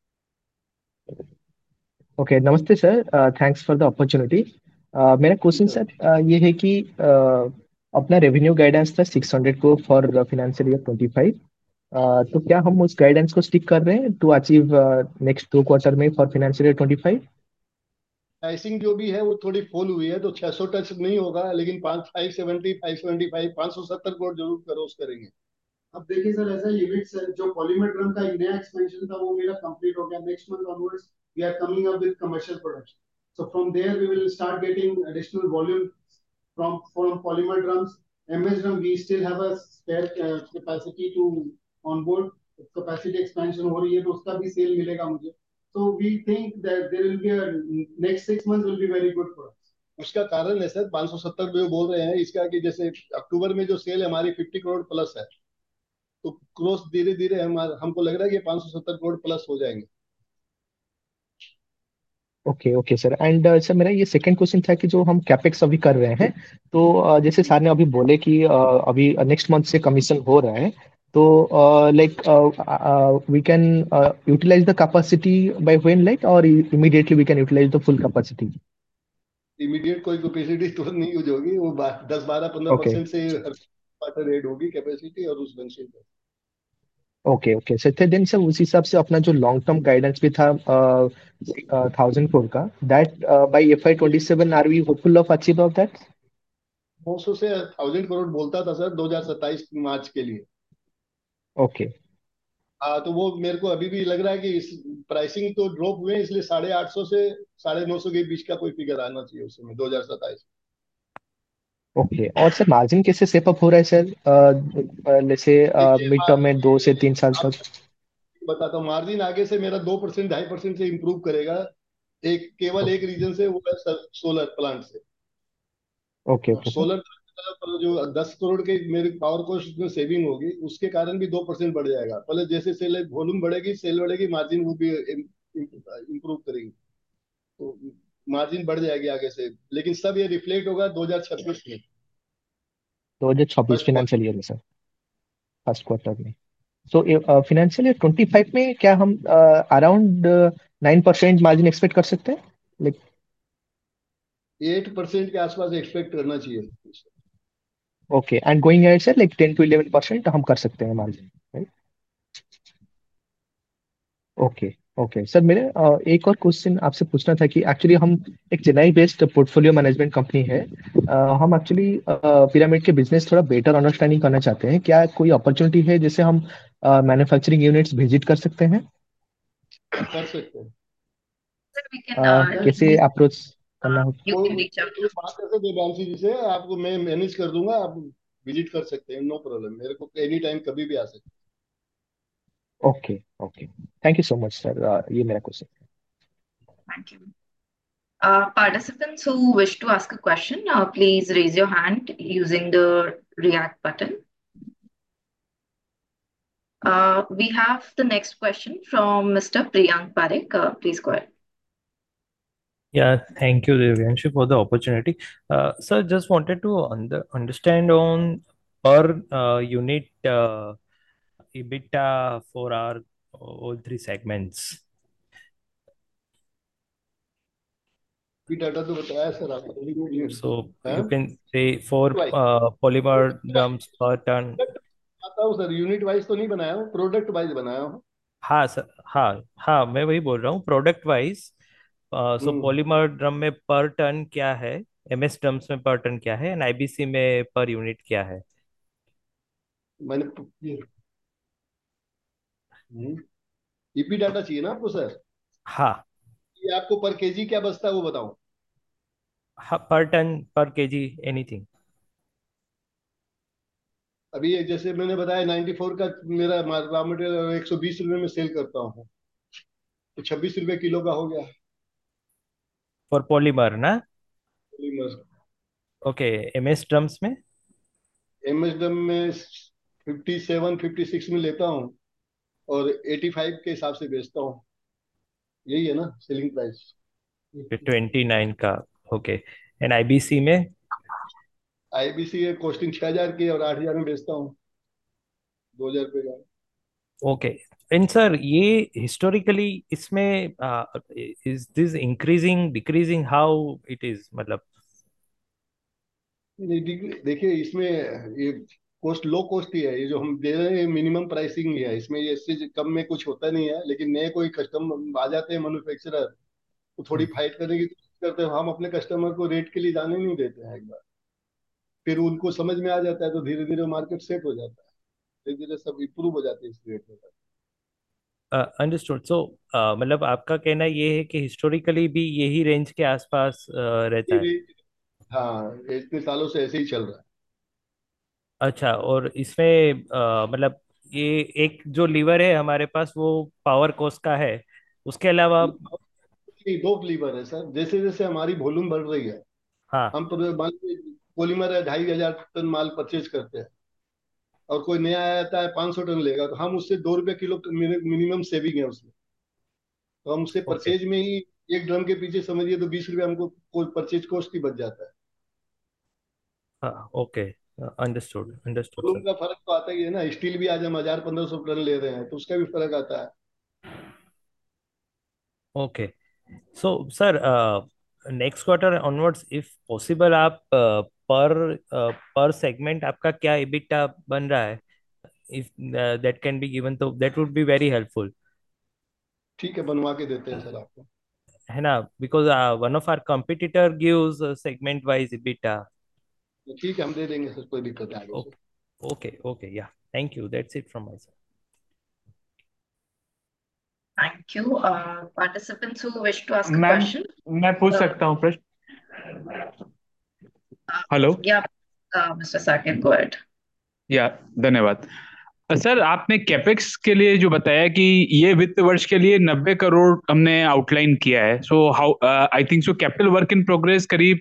Okay, नमस्ते sir, thanks for the opportunity. मेरा question sir ये है कि अपना revenue guidance था 600 को for financial year 25। तो क्या हम उस गाइडेंस को स्टिक कर रहे हैं टू अचीव नेक्स्ट 2 क्वार्टर में फॉर फाइनेंशियल ईयर 25? प्राइसिंग जो भी है वो थोड़ी फॉल हुई है, तो 600 टच नहीं होगा, लेकिन 570, 575, 570 करोड़ जरूर क्रॉस करेंगे। अब देखिए सर, ऐसा यूनिट्स जो पॉलीमर ड्रम का नया एक्सपेंशन था वो मेरा कंप्लीट हो गया। Next month onwards we are coming up with commercial production, so from there we will start getting additional volume from polymer drums. MS drum we still have a spare capacity to onboard. Capacity expansion हो रही है तो उसका भी cell मिलेगा मुझे। So we think that there will be a next 6 months will be very good for us. उसका कारण है सर 570 जो बोल रहे हैं इसका, कि जैसे अक्टूबर में जो सेल हमारी 50 करोड़ प्लस है, तो क्रॉस धीरे धीरे हमको लग रहा है कि 570 करोड़ प्लस हो जाएंगे। Okay okay sir. And sir मेरा ये सेकंड क्वेश्चन था कि जो हम कैपेक्स अभी कर रहे हैं, तो जैसे सर ने अभी बोले कि अभी नेक्स्ट मंथ से कमीशन हो रहा है, तो like we can utilize the capacity by when, like, और immediately we can utilize the full capacity? इमीडिएट कोई कैपेसिटी तो नहीं यूज होगी, वो 10, 12, 15% से हर क्वार्टर ऐड होगी कैपेसिटी और उस ढंग से। ओके ओके सर, थे देन सर उस हिसाब से अपना जो लॉन्ग टर्म गाइडेंस भी था 1,000 crore का, that by FY 27 are we hopeful of achieve of that? 900 से 1,000 करोड़ बोलता था सर 2027 मार्च के लिए। ओके हाँ, तो वो मेरे को अभी भी लग रहा है कि इस प्राइसिंग तो ड्रॉप हुए हैं, इसलिए 850 से 950 के बीच का कोई फिगर आना चाहिए उस समय 2027। ओके। और सर मार्जिन कैसे सेप अप हो रहा है सर, जैसे देखिए मिड टर्म में 2 से 3 साल आप तक? बताता हूँ, मार्जिन आगे से मेरा 2% 2.5% से इम्प्रूव करेगा। केवल एक रीजन से, वो है सोलर प्लांट से। ओके और ओके सर। सोलर पर जो 10 करोड़ के मेरे पावर कॉस्ट में सेविंग होगी, उसके कारण भी 2% बढ़ जाएगा। पहले जैसे सेल वॉल्यूम बढ़ेगी, सेल बढ़ेगी, मार्जिन वो भी इम्प्रूव करेगी, तो मार्जिन बढ़ जाएगी आगे से। लेकिन सब ये रिफ्लेक्ट होगा 2026 में, 2026 फर्स्ट क्वार्टर। फाइनेंशियल ईयर में सर, फर्स्ट क्वार्टर में। सो फाइनेंशियल ईयर 25 में क्या हम अराउंड 9% मार्जिन एक्सपेक्ट कर सकते हैं, लाइक? 8% के आसपास एक्सपेक्ट करना चाहिए। Okay, and going ahead sir like 10 to 11% हम कर सकते हैं margin, right? Okay okay sir, मेरे एक और क्वेश्चन आपसे पूछना था कि एक्चुअली हम एक Chennai based portfolio management company है। हम एक्चुअली पिरामिड के बिजनेस थोड़ा बेटर अंडरस्टैंडिंग करना चाहते हैं। क्या कोई अपॉर्चुनिटी है जिसे हम मैन्युफैक्चरिंग यूनिट्स विजिट कर सकते हैं? कर सकते हैं। Sir, we can कैसे अप्रोच करना हो? you can reach out to कोई बात ऐसे देवांशी जी से, आपको मैं मैनेज कर दूंगा, आप विजिट कर सकते हैं, नो प्रॉब्लम। मेरे को एनी टाइम कभी भी आ सकते okay okay, thank you so much sir, ये मेरा question. thank you. Participants who wish to ask a question, please raise your hand using the React button. We have the next question from Mr. Priyank Parekh. Please go ahead. Yeah, thank you, Devyanshu, for the opportunity. Sir, just wanted to understand on per unit EBITDA for our all three segments. हैं। Data तो बताया sir आपको। So हाँ, you can say for wise polymer drums per ton. आता हूँ sir, unit wise तो नहीं बनाया हूँ, प्रोडक्ट वाइज बनाया हूँ। हाँ सर, हाँ हाँ, मैं वही बोल रहा हूँ product wise. So hmm, polymer drum में पर टन क्या है, एमएस ड्रम्स में पर टन क्या है, एंड आईबीसी में पर यूनिट क्या है? मैंने ईपी डाटा चाहिए ना आपको सर? हाँ ये आपको पर केजी क्या बचता है वो बताऊं? हाँ, पर टन पर केजी एनीथिंग। अभी ये जैसे मैंने बताया 94 का मेरा रॉ मटेरियल 120 रुपये में सेल करता हूँ, तो 26 रुपये किलो का हो गया। फॉर पॉलीमर ना? पॉलीमर। ओके, एमएस ड्रम्स में? एमएसडम में 57 56 में लेता हूँ, और 85 के हिसाब से बेचता हूँ। यही है ना सेलिंग प्राइस। 29 का। ओके, एंड आईबीसी में? आईबीसी कॉस्टिंग 6,000 की, और 8,000 में बेचता हूँ, 2,000 रुपये का। ओके, एंड सर ये हिस्टोरिकली इसमें is this increasing decreasing, how it is, मतलब? नहीं, देखिए इसमें ये कॉस्ट लो कॉस्ट ही है, ये जो हम दे रहे हैं मिनिमम प्राइसिंग ही है, इसमें ये इससे कम में कुछ होता नहीं है। लेकिन नए कोई कस्टमर आ जाते हैं मैन्युफैक्चरर, तो थोड़ी फाइट करने की कोशिश करते हैं। हम अपने कस्टमर को रेट के लिए जाने नहीं देते हैं। एक बार फिर उनको समझ में आ जाता है, तो धीरे धीरे मार्केट सेट हो जाता है, धीरे धीरे सब इम्प्रूव हो जाते हैं इस रेट में। अंडरस्टूड। सो मतलब आपका कहना ये है कि हिस्टोरिकली भी यही रेंज के आसपास रहता ये है? रेंज, हाँ, ये इतने सालों से ऐसे ही चल रहा है। अच्छा, और इसमें मतलब ये एक जो लीवर है हमारे पास वो पावर कोस्ट का है, उसके अलावा? नहीं, दो लीवर है सर। जैसे जैसे हमारी वॉल्यूम बढ़ रही है, हाँ। हम मान लीजिए पॉलीमर है 2,500 टन माल परचेज करते हैं, और कोई नया आता है 500 टन लेगा, तो हम उससे 2 रुपए किलो मिनिमम सेविंग है उसमें। तो हम उससे ओके। परचेज में ही, एक ड्रम के पीछे समझिए तो 20 रुपए हमको परचेज कॉस्ट ही बच जाता है। हाँ, okay, understood understood volume sir. का फर्क तो आता ही है ना। स्टील भी आज हम 1,000 1500 टन ले रहे हैं, तो उसका भी फर्क आता है। Okay, so sir next quarter onwards if possible आप पर पर सेगमेंट आपका क्या इबिटा बन रहा है, if that can be given, so that would be very helpful. ठीक है, बनवा के देते हैं सर आपको। है ना? Because one of our competitor gives segment wise EBITDA. ठीक है, हम दे देंगे सर, कोई दिक्कत नहीं आगे से। Okay, yeah. Thank you. That's it from my side. Thank you. Participants who wish to ask a ma'am, question. मैं पूछ सकता हूँ प्रश्न? Hello. Yeah, Mr. Saket, go ahead. या धन्यवाद सर। आपने कैपेक्स के लिए जो बताया कि ये वित्त वर्ष के लिए 90 करोड़ हमने आउटलाइन किया है, so how I think so capital work in progress करीब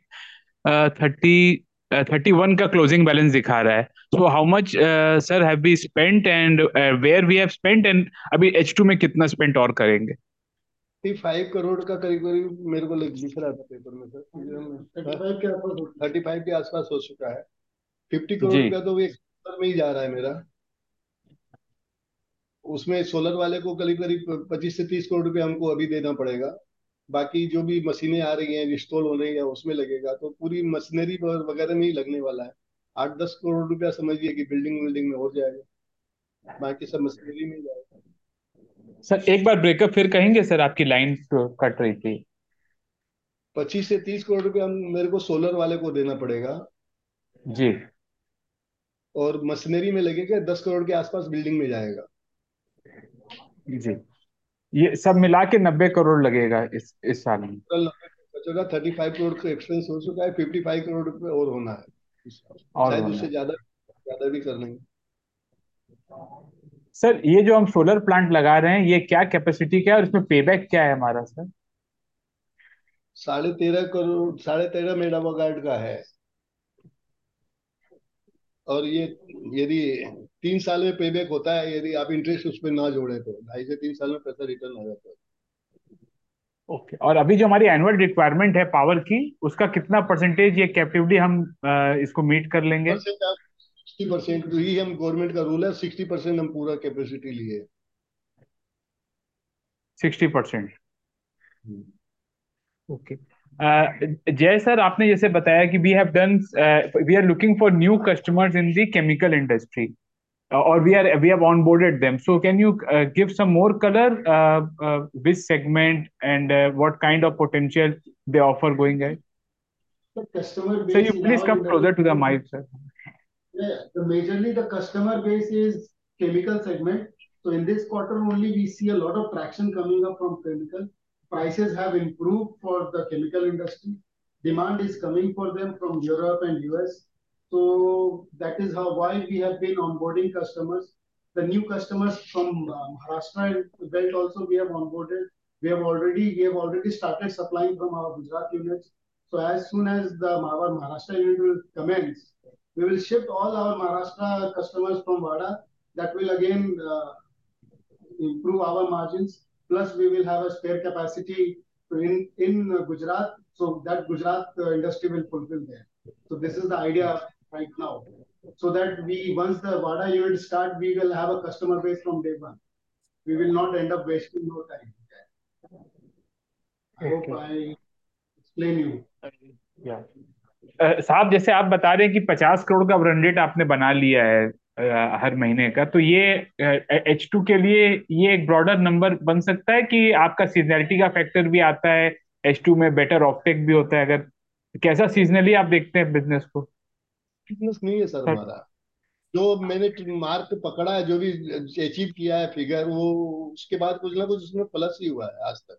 31 का क्लोजिंग बैलेंस दिखा रहा है। So how much sir have we spent and where we have spent, and अभी H2 में कितना स्पेंट और करेंगे? 35 करोड़ का करीब करीब मेरे को दिख रहा था पेपर में सर। 35 के आसपास हो चुका है। 50 करोड़ जी। रुपया तो वो एक में ही जा रहा है मेरा। उसमें सोलर वाले को करीब करीब 25 से 30 करोड़ रुपया हमको अभी देना पड़ेगा। बाकी जो भी मशीनें आ रही हैं, इंस्टॉल हो रही है, उसमें लगेगा, तो पूरी मशीनरी वगैरह में ही लगने वाला है। 8-10 करोड़ रुपया समझिए कि बिल्डिंग में हो जाएगा, बाकी सब मशीनरी में ही जाएगा। सर एक बार ब्रेकअप फिर कहेंगे सर, आपकी लाइन कट रही थी। 25 से 30 करोड़ रुपया मेरे को सोलर वाले को देना पड़ेगा जी। और मशीनरी में लगेगा 10 करोड़ के आसपास, बिल्डिंग में जाएगा। जी, ये सब मिला के 90 करोड़ लगेगा इस साल में। टोटल 90 बचेगा। 35 करोड़ का एक्सपेंस हो चुका है, 55 करोड़ रुपए और होना है, और शायद होना उससे है। ज्यादा भी कर लेंगे। सर ये जो हम सोलर प्लांट लगा रहे हैं, ये क्या कैपेसिटी क्या है और इसमें पेबैक क्या है हमारा सर? 13.5 मेगावाट का है, और ये यदि 3 साल में पेबैक होता है, यदि आप इंटरेस्ट उस पर ना जोड़े तो 2.5 से 3 साल में पैसा रिटर्न आ जाता है। ओके। और अभी जो हमारी एनुअल रिक्वायरमेंट है पावर की, उसका कितना परसेंटेज ये कैपेबिलिटी हम इसको मीट कर लेंगे? 60% ही हम, गवर्नमेंट का रूल है 60% हम पूरा कैपेसिटी लिए। 60%। ओके। जय सर, आपने जैसे बताया कि we are looking for new customers in the chemical industry, or we have onboarded them. So can you give some more color, which segment and what kind of potential they offer going ahead? The customer So base you in please our come closer to the industry, mic, sir. majorly the customer base is chemical segment. So in this quarter only, we see a lot of traction coming up from chemical. Prices have improved for the chemical industry. Demand is coming for them from Europe and US. So that is why we have been onboarding customers. The new customers from Maharashtra and belt also we have onboarded. We have already started supplying from our Gujarat units. So as soon as our Maharashtra unit will commence, we will shift all our Maharashtra customers from Vada. That will again improve our margins. Plus, we will have a spare capacity in Gujarat, so that Gujarat industry will fulfill there. So this is the idea right now. So that once the Vada unit start, we will have a customer base from day one. We will not end up wasting no time. I hope I explain you. Yeah. साहब, जैसे आप बता रहे हैं कि 50 करोड़ का run rate आपने बना लिया है हर महीने का, तो ये H2 के लिए ये एक ब्रॉडर नंबर बन सकता है कि आपका सीजनैलिटी का फैक्टर भी आता है, H2 में बेटर ऑफटेक भी होता है? अगर कैसा सीजनली आप देखते हैं बिजनेस को? बिजनेस नहीं है सर हमारा। जो मैंने मार्क पकड़ा है, जो भी अचीव किया है फिगर, वो उसके बाद कुछ ना कुछ उसमें प्लस ही हुआ है आज तक।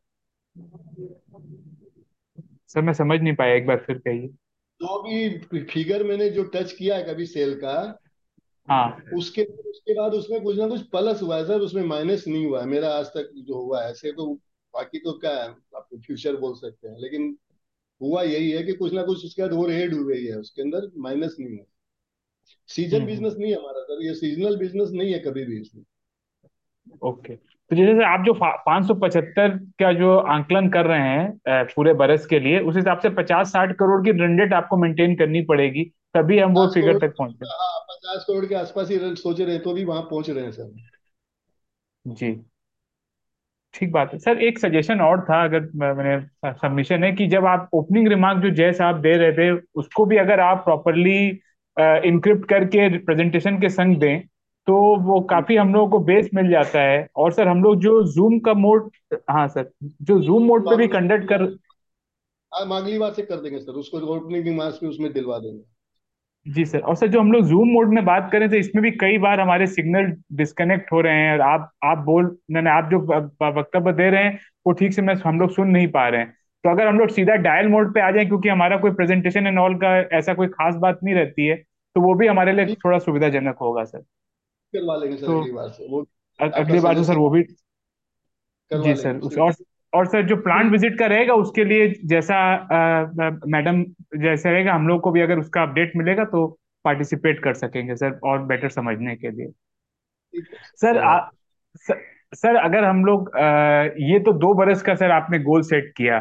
सर मैं समझ नहीं पाया, एक बार फिर कहिए। जो भी फिगर मैंने जो टच किया है कभी सेल का, हाँ, उसके उसके बाद उसमें कुछ ना कुछ प्लस हुआ है सर, उसमें माइनस नहीं हुआ है मेरा आज तक जो हुआ है। ऐसे तो बाकी तो क्या है, आप फ्यूचर बोल सकते हैं, लेकिन हुआ यही है कि कुछ ना कुछ उसके बाद और ऐड हुई है, उसके अंदर माइनस नहीं है। सीजन बिजनेस नहीं है हमारा सर, ये सीजनल बिजनेस नहीं है कभी भी इसमें। ओके। तो जैसे आप जो 575 का जो आंकलन कर रहे हैं पूरे बरस के लिए, उस हिसाब से 50-60 करोड़ की रन रेट आपको मेंटेन करनी पड़ेगी, तभी हम वो 50 फिगर करोड़ तक पहुंचे। हाँ, 50 करोड़ के आसपास ही सोच रहे, तो भी वहां पहुंच रहे हैं सर। जी, ठीक बात है सर। एक सजेशन और था, अगर मैंने सबमिशन है कि जब आप ओपनिंग रिमार्क जो जय साहब दे रहे थे, उसको भी अगर आप प्रॉपरली इनक्रिप्ट करके प्रेजेंटेशन के संग दें, तो वो काफी हम लोगों को बेस मिल जाता है। और सर हम लोग जो जूम का मोड, हाँ सर, जो जूम मोड पे भी कंडक्ट कर, हम अगली बार से कर देंगे सर, उसको ओपनिंग रिमार्क्स भी उसमें दिलवा देंगे। जी सर। और सर जो हम लोग जूम मोड में बात करें तो इसमें भी कई बार हमारे सिग्नल डिस्कनेक्ट हो रहे हैं, और आप बोल नहीं नहीं, आप जो वक्तव्य दे रहे हैं वो ठीक से मैं हम लोग सुन नहीं पा रहे हैं। तो अगर हम लोग सीधा डायल मोड पे आ जाएं, क्योंकि हमारा कोई प्रेजेंटेशन एंड ऑल का ऐसा कोई खास बात नहीं रहती है, तो वो भी हमारे लिए ठीक, थोड़ा सुविधाजनक होगा सर। करवा लेंगे सर तो अगली बार से वो। आपका अगली बार से सर सजेशन वो भी, करवा जी सर। लेंगे उस उसमें। और सर जो प्लांट विजिट का रहेगा उसके लिए जैसा मैडम जैसे रहेगा, हम लोग को भी अगर उसका अपडेट मिलेगा तो पार्टिसिपेट कर सकेंगे सर, और बेटर समझने के लिए। ठीक है सर, सर करवा सर, सर अगर हम लोग ये तो 2 बरस का सर आपने गोल सेट किया,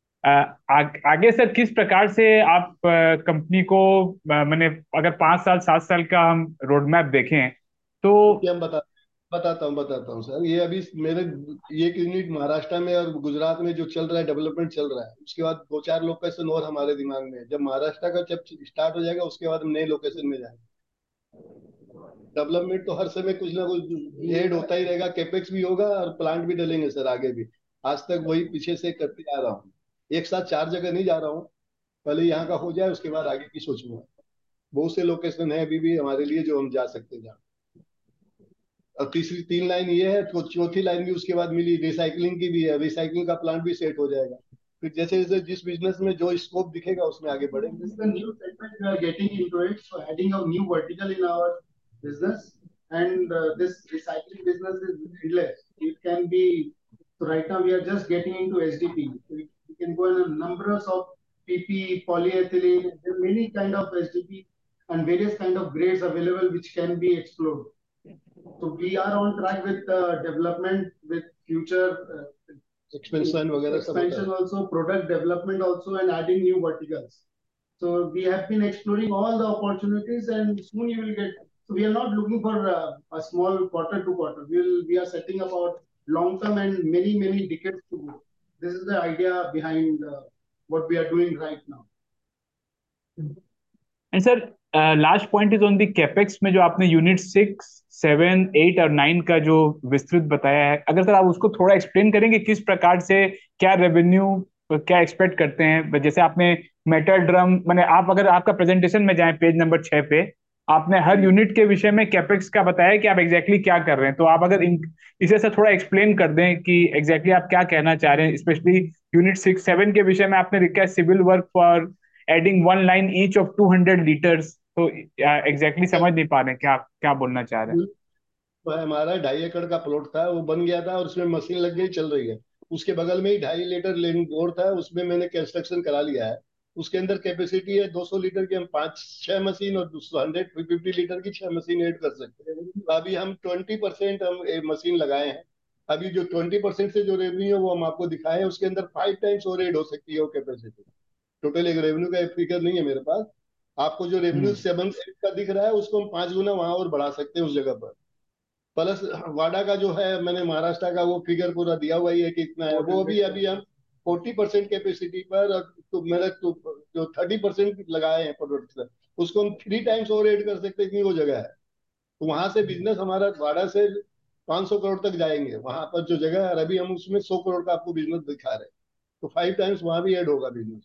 आगे सर किस प्रकार से आप कंपनी को मैंने अगर 5 साल 7 साल का हम रोड मैप देखें तो। देखिए हम बताता हूँ सर। ये अभी मेरे ये एक यूनिट महाराष्ट्र में और गुजरात में जो चल रहा है, डेवलपमेंट चल रहा है, उसके बाद 2-4 लोकेशन और हमारे दिमाग में है। जब महाराष्ट्र का जब स्टार्ट हो जाएगा उसके बाद हम नए लोकेशन में जाएंगे। डेवलपमेंट तो हर समय कुछ ना कुछ ऐड होता ही रहेगा, कैपेक्स भी होगा और प्लांट भी डलेंगे सर आगे भी। आज तक वही पीछे से करते आ रहा हूँ। एक साथ 4 जगह नहीं जा रहा हूँ, पहले यहाँ का हो जाए उसके बाद आगे की सोचूंगा। बहुत से लोकेशन है अभी भी हमारे लिए जो हम जा सकते हैं। और तीसरी 3 लाइन ये है, तो चौथी लाइन भी उसके बाद मिली, रिसाइकलिंग की भी है। रिसाइकलिंग का प्लांट भी सेट हो जाएगा। फिर जैसे जैसे जिस बिजनेस में जो स्कोप दिखेगा उसमें आगे बढ़ेंगे। This is the new segment we are getting into it, so adding a new vertical in our business, and this recycling business is endless. It can be, so right now we are just getting into SDP. We can go in a numbers of PP, polyethylene, there are many kind of SDP and various kind of grades available which can be explored. So we are on track with development, with future expansion वगैरह सब होता expansion है। also, product development also, and adding new verticals. So we have been exploring all the opportunities, and soon you will get. So we are not looking for a small quarter to quarter. We are setting up our long term and many decades to go. This is the idea behind what we are doing right now. And sir last point is on the capex में जो आपने unit 6, 7, 8 और 9 का जो विस्तृत बताया है, अगर सर आप उसको थोड़ा एक्सप्लेन करेंगे किस प्रकार से क्या रेवेन्यू क्या एक्सपेक्ट करते हैं। जैसे आपने मेटल ड्रम, मैंने आप अगर आपका प्रेजेंटेशन में जाएं पेज नंबर 6 पे, आपने हर यूनिट के विषय में कैपेक्स का बताया कि आप एग्जैक्टली क्या कर रहे हैं। तो आप अगर इसे सर थोड़ा एक्सप्लेन कर दें कि एग्जैक्टली आप क्या कहना चाह रहे हैं। स्पेशली यूनिट 6, 7 के विषय में आपने लिखा है civil work for adding 1 line each of 200 litres. तो एग्जैक्टली समझ नहीं पा रहे हैं क्या क्या बोलना चाह रहे हैं। तो हमारा 2.5 एकड़ का प्लॉट था, वो बन गया था और उसमें मशीन लग गई, चल रही है। उसके बगल में ही 2.5 लीटर लेन बोर था, उसमें मैंने कंस्ट्रक्शन करा लिया है। उसके अंदर कैपेसिटी है 200 लीटर की। हम 5-6 मशीन और 150 लीटर की 6 मशीन ऐड कर सकते हैं। तो अभी हम 20% हम मशीन लगाए हैं। अभी जो 20% से जो रेवेन्यू है वो हम आपको दिखाए हैं, उसके अंदर 5 टाइम्स और ऐड हो सकती है वो कैपेसिटी। टोटल एक रेवेन्यू का एक फिगर नहीं है मेरे पास। आपको जो रेवेन्यू हम्म 7-8 का दिख रहा है उसको हम 5 गुना वहां और बढ़ा सकते हैं उस जगह पर। प्लस वाडा का जो है, मैंने महाराष्ट्र का वो फिगर पूरा दिया हुआ ही है कि इतना है। वो अभी अभी हम 40% कैपेसिटी पर, तो मेरे तो जो 30% लगाए हैं प्रोडक्ट, उसको हम 3 टाइम्स और ऐड कर सकते हैं, इतनी वो जगह है। तो वहां से बिजनेस हमारा वाडा से 500 करोड़ तक जाएंगे वहां पर जो जगह है। और अभी हम उसमें 100 करोड़ का आपको बिजनेस दिखा रहे हैं, तो 5 टाइम्स वहां भी ऐड होगा बिजनेस।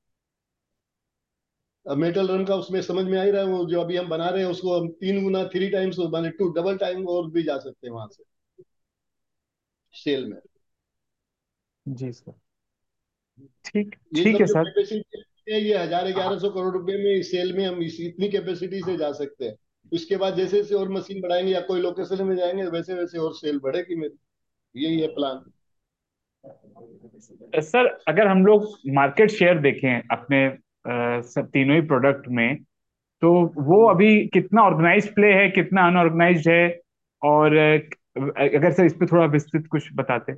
अब मेटल रन का उसमें समझ में आ ही रहा है, वो जो अभी हम बना रहे हैं उसको हम 3 गुना 3 टाइम्स माने 2 डबल टाइम और भी जा सकते हैं वहां से सेल में। जी सर। ठीक ये ठीक सब है जो सर। कैपेसिटी है ये 1,000-1,100 करोड़ रुपए में इस सेल में हम इतनी कैपेसिटी से जा सकते हैं। उसके बाद जैसे जैसे और मशीन बढ़ाएंगे या कोई लोकेशन में जाएंगे वैसे वैसे और सेल बढ़ेगी मेरी। यही है प्लान। सर अगर हम लोग मार्केट शेयर देखें अपने सब तीनों ही प्रोडक्ट में, तो वो अभी कितना ऑर्गेनाइज प्ले है, कितना अनऑर्गेनाइज्ड है, और अगर सर इस पे थोड़ा विस्तृत कुछ बताते।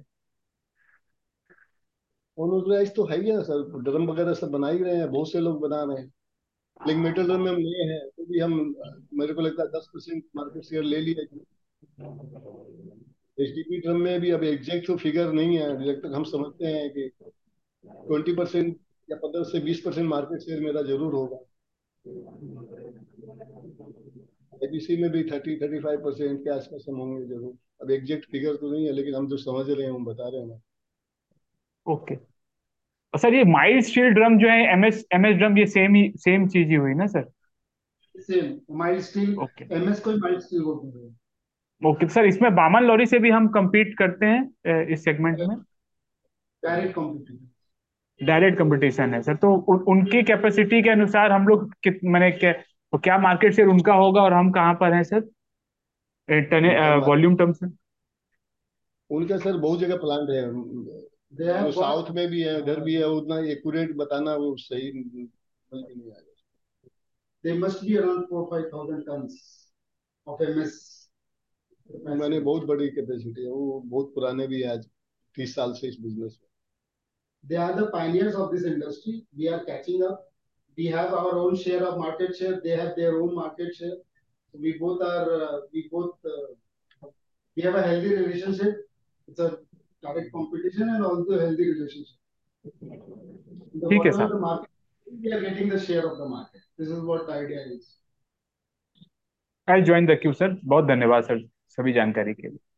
ऑनराइज तो है ही है सर, ड्रम वगैरह सब बना ही रहे हैं, बहुत से लोग बना रहे हैं। लेकिन मेटल ड्रम में हम लिए हैं तो भी हम, मेरे को लगता है 10% मार्केट शेयर ले लिया। एचडीपी ड्रम में भी अब एग्जैक्ट तो फिगर नहीं है, जब तक हम समझते हैं कि 20% या 15 से 20% मार्केट शेयर मेरा जरूर होगा। आईबीसी में भी 30-35% के आसपास हम होंगे जरूर। अब एग्जैक्ट फिगर तो नहीं है, लेकिन हम जो समझ रहे हैं हम बता रहे हैं ना। ओके। और सर ये माइल्ड स्टील ड्रम जो है, एमएस एमएस ड्रम, ये सेम चीज ही हुई ना sir? Same mild steel, okay. MS को माइल्ड स्टील बोलते हैं। ओके सर, इसमें बामन लॉरी से भी हम compete करते हैं इस सेगमेंट में? Direct competition. डायरेक्ट कंपटीशन है सर, तो उनकी कैपेसिटी के अनुसार हम लोग मैंने क्या मार्केट शेयर उनका होगा और हम कहाँ पर हैं सर टने उनका वॉल्यूम टर्म्स में? उनका सर बहुत जगह प्लांट है, दे जो हैव साउथ में भी है, उधर भी है। उतना एक्यूरेट बताना वो सही समझ में नहीं आएगा। they must be around 4-5,000 tons of MS मैंने capacity. बहुत बड़ी कैपेसिटी है, वो बहुत पुराने भी है, आज 30 साल से इस बिजनेस में। They are the pioneers of this industry. We are catching up. We have our own share of market share. They have their own market share. So we both are, we have a healthy relationship. It's a direct competition and also a healthy relationship. The ठीक है whatever sir. the market, we are getting the share of the market. This is what the idea is. I join the queue sir, बहुत धन्यवाद sir सभी जानकारी के लिए।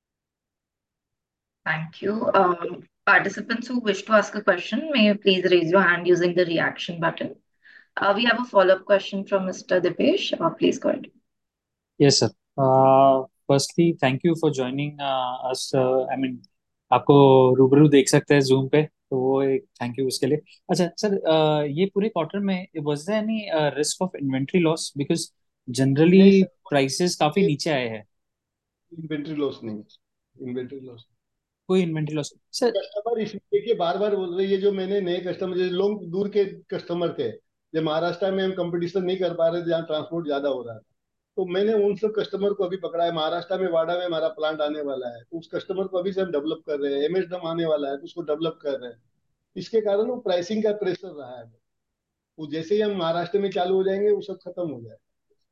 Thank you. Participants who wish to ask a question, may you please raise your hand using the reaction button. We have a follow-up question from Mr. Dipesh. Please go ahead. Yes, sir. Firstly, thank you for joining us. I mean, आपको रूबरू देख सकते हैं zoom पे, तो वो एक thank you उसके लिए। अच्छा सर, ये पूरे क्वार्टर में was there any risk of inventory loss, because generally नहीं सर, प्राइसेस काफी नीचे आए हैं। इन्वेंट्री लॉस नहीं है, इन्वेंट्री लॉस। कोई इन्वेंट्री लॉस सर? कस्टमर इसलिए देखिए बार बार बोल रहे हैं, ये जो मैंने नए कस्टमर, जैसे लोग दूर के कस्टमर थे, जब महाराष्ट्र में हम कंपटीशन नहीं कर पा रहे थे, जहाँ ट्रांसपोर्ट ज्यादा हो रहा था, तो मैंने उन सब कस्टमर को अभी पकड़ा है। महाराष्ट्र में वाडा में हमारा प्लांट आने वाला है, तो उस कस्टमर को अभी से हम डेवलप कर रहे हैं। एमएसडम आने वाला है, तो उसको डेवलप कर रहे हैं। इसके कारण वो प्राइसिंग का प्रेशर रहा है। वो जैसे ही हम महाराष्ट्र में चालू हो जाएंगे वो सब खत्म हो जाएगा।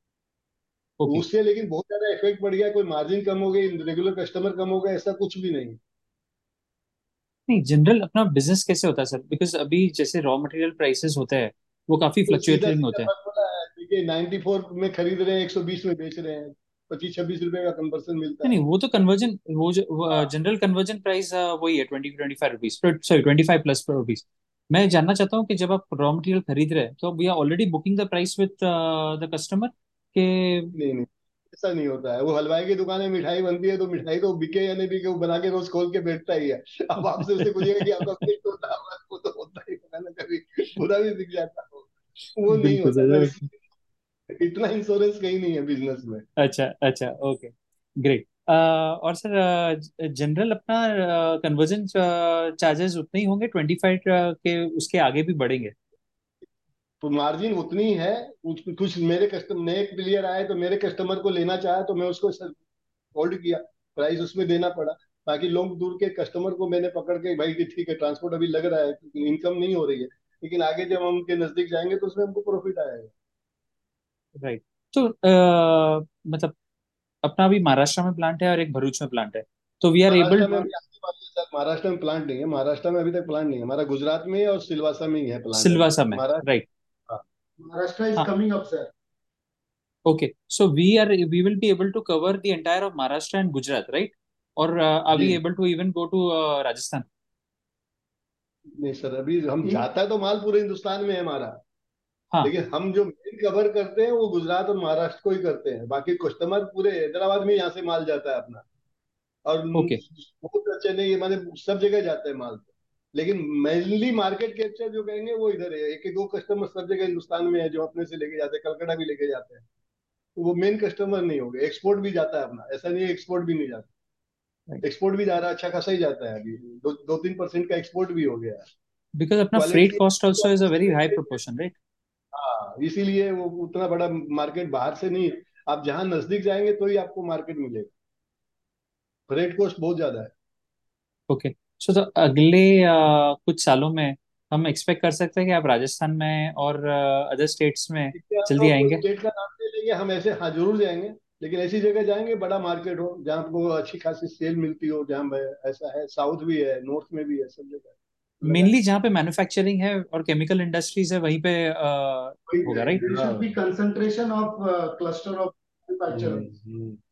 तो ओके। उससे लेकिन बहुत ज्यादा इफेक्ट पड़ गया, कोई मार्जिन कम हो गई, रेगुलर कस्टमर कम हो गया, ऐसा कुछ भी नहीं। नहीं, जनरल अपना बिजनेस कैसे होता है सर? बिकॉज अभी जैसे रॉ मटेरियल प्राइसेस होते हैं वो काफी तो सीधा फ्लक्चुएटिंग सीधा होते हैं। फॉर्मूला है, देखिए 94 में खरीद रहे हैं, 120 में बेच रहे हैं, 25-26 रुपए का कन्वर्सन मिलता नहीं है। नहीं, वो तो कन्वर्जन, वो जो हाँ, जनरल कन्वर्जन प्राइस वही है, 20-25 रुपीज, सॉरी 25+ रुपीज। मैं जानना चाहता हूँ कि जब आप रॉ मटेरियल खरीद रहे हैं तो we are already booking the price with the customer के? नहीं नहीं, ऐसा नहीं होता है। वो हलवाई की दुकान में मिठाई बनती है, तो मिठाई तो बिके या नहीं बिके, वो बना के रोज खोल के बेचता ही है। अब आपसे उससे पूछिएगा कि आपका बिक तो होता है, वो तो होता ही होगा ना, कभी पूरा भी बिक जाता है। वो नहीं बिल्कुल होता सर, सर। इतना इंश्योरेंस कहीं नहीं है बिजनेस में। अच्छा अच्छा, ओके, ग्रेट। और सर जनरल अपना कन्वर्जन चार्जेस उतने ही होंगे 25 के, उसके आगे भी बढ़ेंगे? तो मार्जिन उतनी है। कुछ मेरे कस्टमर, नए प्लेयर आए तो मेरे कस्टमर को लेना चाहा, तो मैं उसको होल्ड किया, प्राइस उसमें देना पड़ा। बाकी लोग दूर के कस्टमर को मैंने पकड़ के, भाई कि ठीक है ट्रांसपोर्ट अभी लग रहा है, इनकम नहीं हो रही है, लेकिन आगे जब हम उनके नजदीक जाएंगे तो उसमें हमको प्रॉफिट आएगा। राइट। तो मतलब अपना भी महाराष्ट्र में प्लांट है और एक भरूच में प्लांट है, तो वी आर एबल। महाराष्ट्र में अभी आने वाले हैं सर, महाराष्ट्र में प्लांट नहीं है, महाराष्ट्र में अभी तक प्लांट नहीं है हमारा। गुजरात में और सिलवासा में ही है प्लांट अभी सिलवासा में, महाराष्ट्र। राइट? हाँ, Maharashtra is हाँ, coming up, sir. Okay. So we will be able to cover the entire of Maharashtra and Gujarat, right? और आर वी जी। Able to even go to Rajasthan? नहीं सर, अभी हम In जाता है तो माल पूरे हिंदुस्तान में है हमारा, हाँ, लेकिन हम जो मेन कवर करते हैं वो गुजरात और महाराष्ट्र को ही करते हैं। बाकी कस्टमर पूरे हैदराबाद में यहाँ से माल जाता है अपना, और ओके बहुत अच्छे नहीं, माने सब जगह जाता है माल। लेकिन मेनली मार्केट कैप्चर जो कहेंगे वो इधर है। एक दो कस्टमर सब जगह हिंदुस्तान में है जो अपने से लेके जाते हैं, कलकत्ता भी लेके जाते हैं, तो वो मेन कस्टमर नहीं हो गए। एक्सपोर्ट भी जाता है अपना, ऐसा नहीं है एक्सपोर्ट भी नहीं जाता। राइट। एक्सपोर्ट भी जा रहा है, अच्छा खासा ही जाता है। अभी 2-3% का एक्सपोर्ट भी हो गया है। बिकॉज अपना freight quality cost also is a very high proportion, right? हाँ, इसीलिए वो उतना बड़ा मार्केट बाहर से नहीं। आप जहाँ नजदीक जाएंगे तो ही आपको मार्केट मिलेगा, फ्रेट कॉस्ट बहुत ज्यादा है। ओके। सो तो अगले कुछ सालों में हम एक्सपेक्ट कर सकते हैं कि आप राजस्थान में और अदर स्टेट्स में इसलिए हम जल्दी लोग कोई आएंगे? स्टेट का नाम नहीं लेंगे हम, ऐसे हाँ जरूर जाएंगे, लेकिन ऐसी जगह जाएंगे बड़ा मार्केट हो, जहाँ आपको अच्छी खासी सेल मिलती हो, जहाँ ऐसा है। साउथ भी है, नॉर्थ में भी है, सब जगह लगाए। मेनली जहाँ पे मैन्युफैक्चरिंग है और केमिकल इंडस्ट्रीज है वहीं पे वही होगा, जाएंगे, राइट? there हाँ। should be concentration of cluster of manufacturers.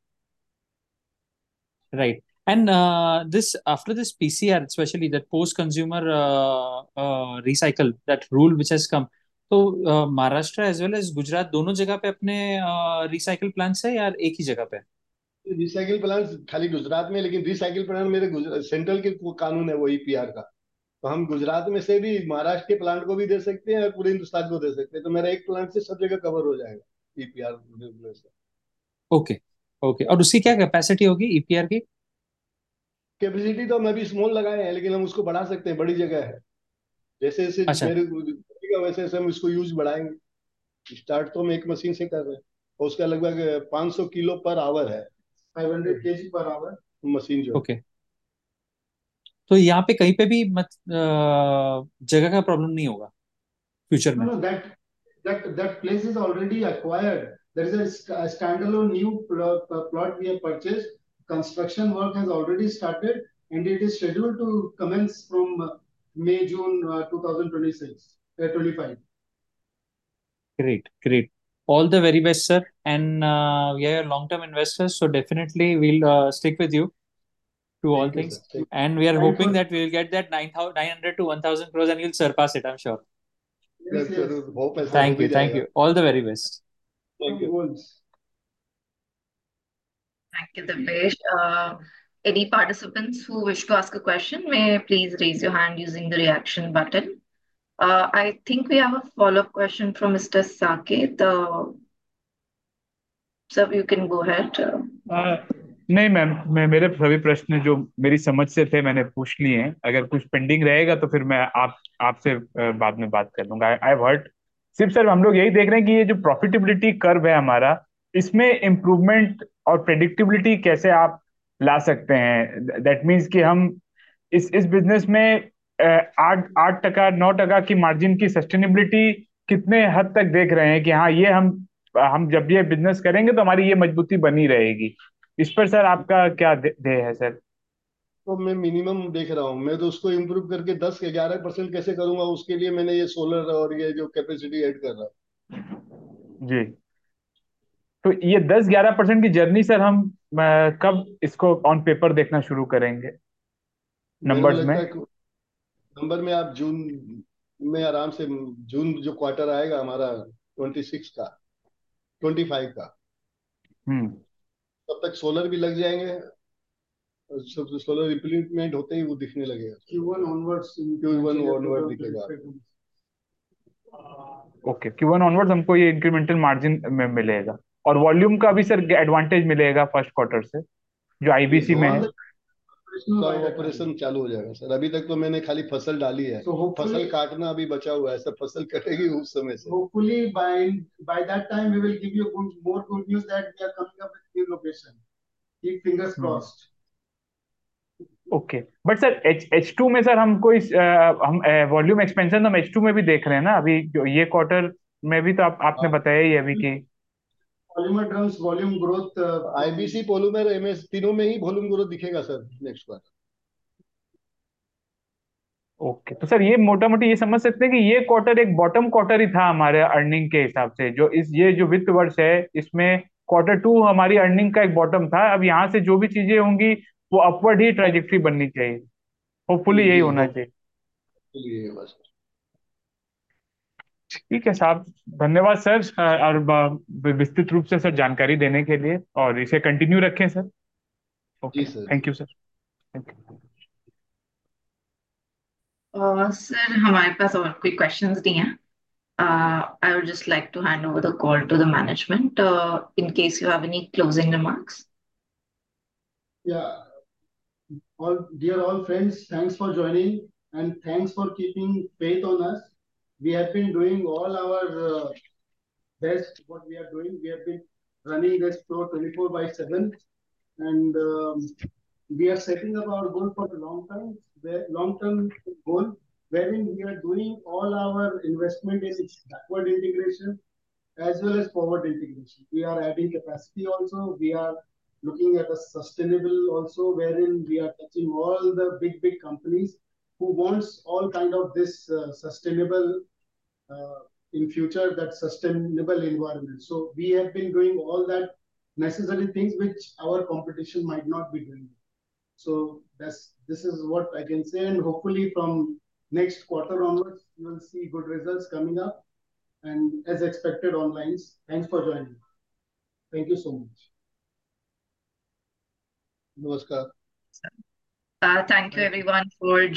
Right. And this after this PCR, especially that post-consumer recycle, that rule which has come, तो Maharashtra as well as Gujarat दोनों जगह पे अपने रिसाइकल प्लांट्स है या एक ही जगह पे? रिसाइकिल प्लांट खाली गुजरात में, लेकिन रिसाइकिल प्लांट मेरे सेंट्रल के कानून है वो ईपीआर का, तो हम गुजरात में से भी महाराष्ट्र के प्लांट को भी दे सकते हैं और पूरे हिंदुस्तान को दे सकते हैं, तो मेरा एक प्लांट से सब जगह कवर हो जाएगा ईपीआर रेगुलेशन। Okay okay. और उसकी क्या कैपेसिटी होगी ईपीआर की? कैपेसिटी तो हम अभी स्मॉल लगाए हैं, लेकिन हम उसको बढ़ा सकते हैं, बड़ी जगह है, जैसे जैसे अच्छा मेरे वैसे वैसे हम इसको यूज बढ़ाएंगे। स्टार्ट तो हम एक मशीन से कर रहे हैं और उसका लगभग 500 किलो पर आवर है, 500 kg per hour. मशीन जो है। ओके। तो यहाँ पे कहीं पे भी जगह का प्रॉब्लम नहीं होगा फ्यूचर में? No, that place is already acquired. There is a standalone new plot we have purchased. Construction work has already started, and it is scheduled to commence from May, June 2026, 25. Great, great. All the very best, sir. And we are long-term investors, so definitely we'll stick with you to all Thank you, things. sir. And we are Thanks hoping for- that we'll get that 900 to 1,000 crores and you'll surpass it, I'm sure. Yes, yes. जरूर hope ऐसा हो Thank भी you, thank जाएगा। you. All the very best. Thank you। Goals. Thank you, Dipesh. Any participants who wish to ask a question may please raise your hand using the reaction button. I think we have a follow-up question from Mr. Saket. Sir, you can go ahead. नहीं ma'am, मैं मेरे सभी प्रश्न जो मेरी समझ से थे मैंने पूछ लिए हैं। अगर कुछ पेंडिंग रहेगा तो फिर मैं आपसे बाद में बात कर लूंगा। I have heard. सिर्फ सर हम लोग यही देख रहे हैं कि ये जो प्रॉफिटेबिलिटी कर्व है हमारा, इसमें इम्प्रूवमेंट और प्रेडिक्टेबिलिटी कैसे आप ला सकते हैं? दैट मीन्स कि हम इस बिजनेस में 8% 9% की मार्जिन की सस्टेनेबिलिटी कितने हद तक देख रहे हैं कि हाँ ये हम जब ये बिजनेस करेंगे तो हमारी ये मजबूती बनी रहेगी? इस पर सर आपका क्या ध्येय है सर? तो मैं मिनिमम देख रहा हूँ, मैं तो उसको इम्प्रूव करके 10 11% कैसे करूंगा, उसके लिए मैंने ये सोलर और ये जो कैपेसिटी ऐड कर रहा हूँ। जी, तो ये 10-11% की जर्नी सर हम कब इसको ऑन पेपर देखना शुरू करेंगे मेरे को नंबर्स लगता में? है नंबर में आप जून में आराम से, जून जो क्वार्टर आएगा हमारा 26 का 25 का, तब तक सोलर भी लग जाएंगे और सब सोलर इम्प्लीमेंट होते ही वो दिखने लगेगा। Q1 onwards. Q1 onward दिखेगा। ओके, Q1 ऑनवर्ड्स हमको ये इंक्रीमेंटल मार्जिन में मिलेगा और वॉल्यूम का भी सर एडवांटेज मिलेगा फर्स्ट क्वार्टर से जो आईबीसी में है। ऑपरेशन चालू हो जाएगा सर। अभी तक तो मैंने खाली फसल डाली है, फसल काटना अभी बचा हुआ है, सब फसल कटेगी उस समय से। Hopefully by that time we will give you more good news that we are coming up with new location. Keep fingers crossed. Okay, but sir H2 में सर हमको हम वॉल्यूम एक्सपेंशन हम H2 में भी देख रहे हैं ना अभी, जो ये क्वार्टर में भी तो आपने बताया ही अभी कि Polymer drums volume growth. IBC polymer MS तीनों में ही वॉल्यूम ग्रोथ दिखेगा सर नेक्स्ट क्वार्टर। ओके, तो सर ये मोटा मोटी ये समझ सकते हैं कि ये क्वार्टर एक बॉटम क्वार्टर ही था हमारे अर्निंग के हिसाब से, जो ये जो वित्त वर्ष है इसमें Q2 हमारी अर्निंग का एक बॉटम था। अब यहाँ से जो भी चीजें होंगी वो अपवर्ड ही ट्रेजेक्टरी बननी चाहिए, होपफुली यही होना चाहिए। ठीक है साहब, धन्यवाद सर और विस्तृत रूप से सर जानकारी देने के लिए, और इसे कंटिन्यू रखें sir. Okay, thank you sir. Thank you sir, हमारे पास और कोई क्वेश्चंस नहीं है। I would just like to hand over the call to the management in case you have any closing remarks. Yeah, all friends, thanks for joining and thanks for keeping faith on us. We have been doing all our best. What we are doing, we have been running this store 24/7, and we are setting up our goal for the long-term goal, wherein we are doing all our investment in backward integration as well as forward integration. We are adding capacity also. We are looking at a sustainable also, wherein we are touching all the big companies who wants all kind of this sustainable in future, that sustainable environment. So we have been doing all that necessary things which our competition might not be doing. So this is what I can say, and hopefully from next quarter onwards, you will see good results coming up, and as expected on lines. Thanks for joining. Thank you so much. नमस्कार. Thank you everyone for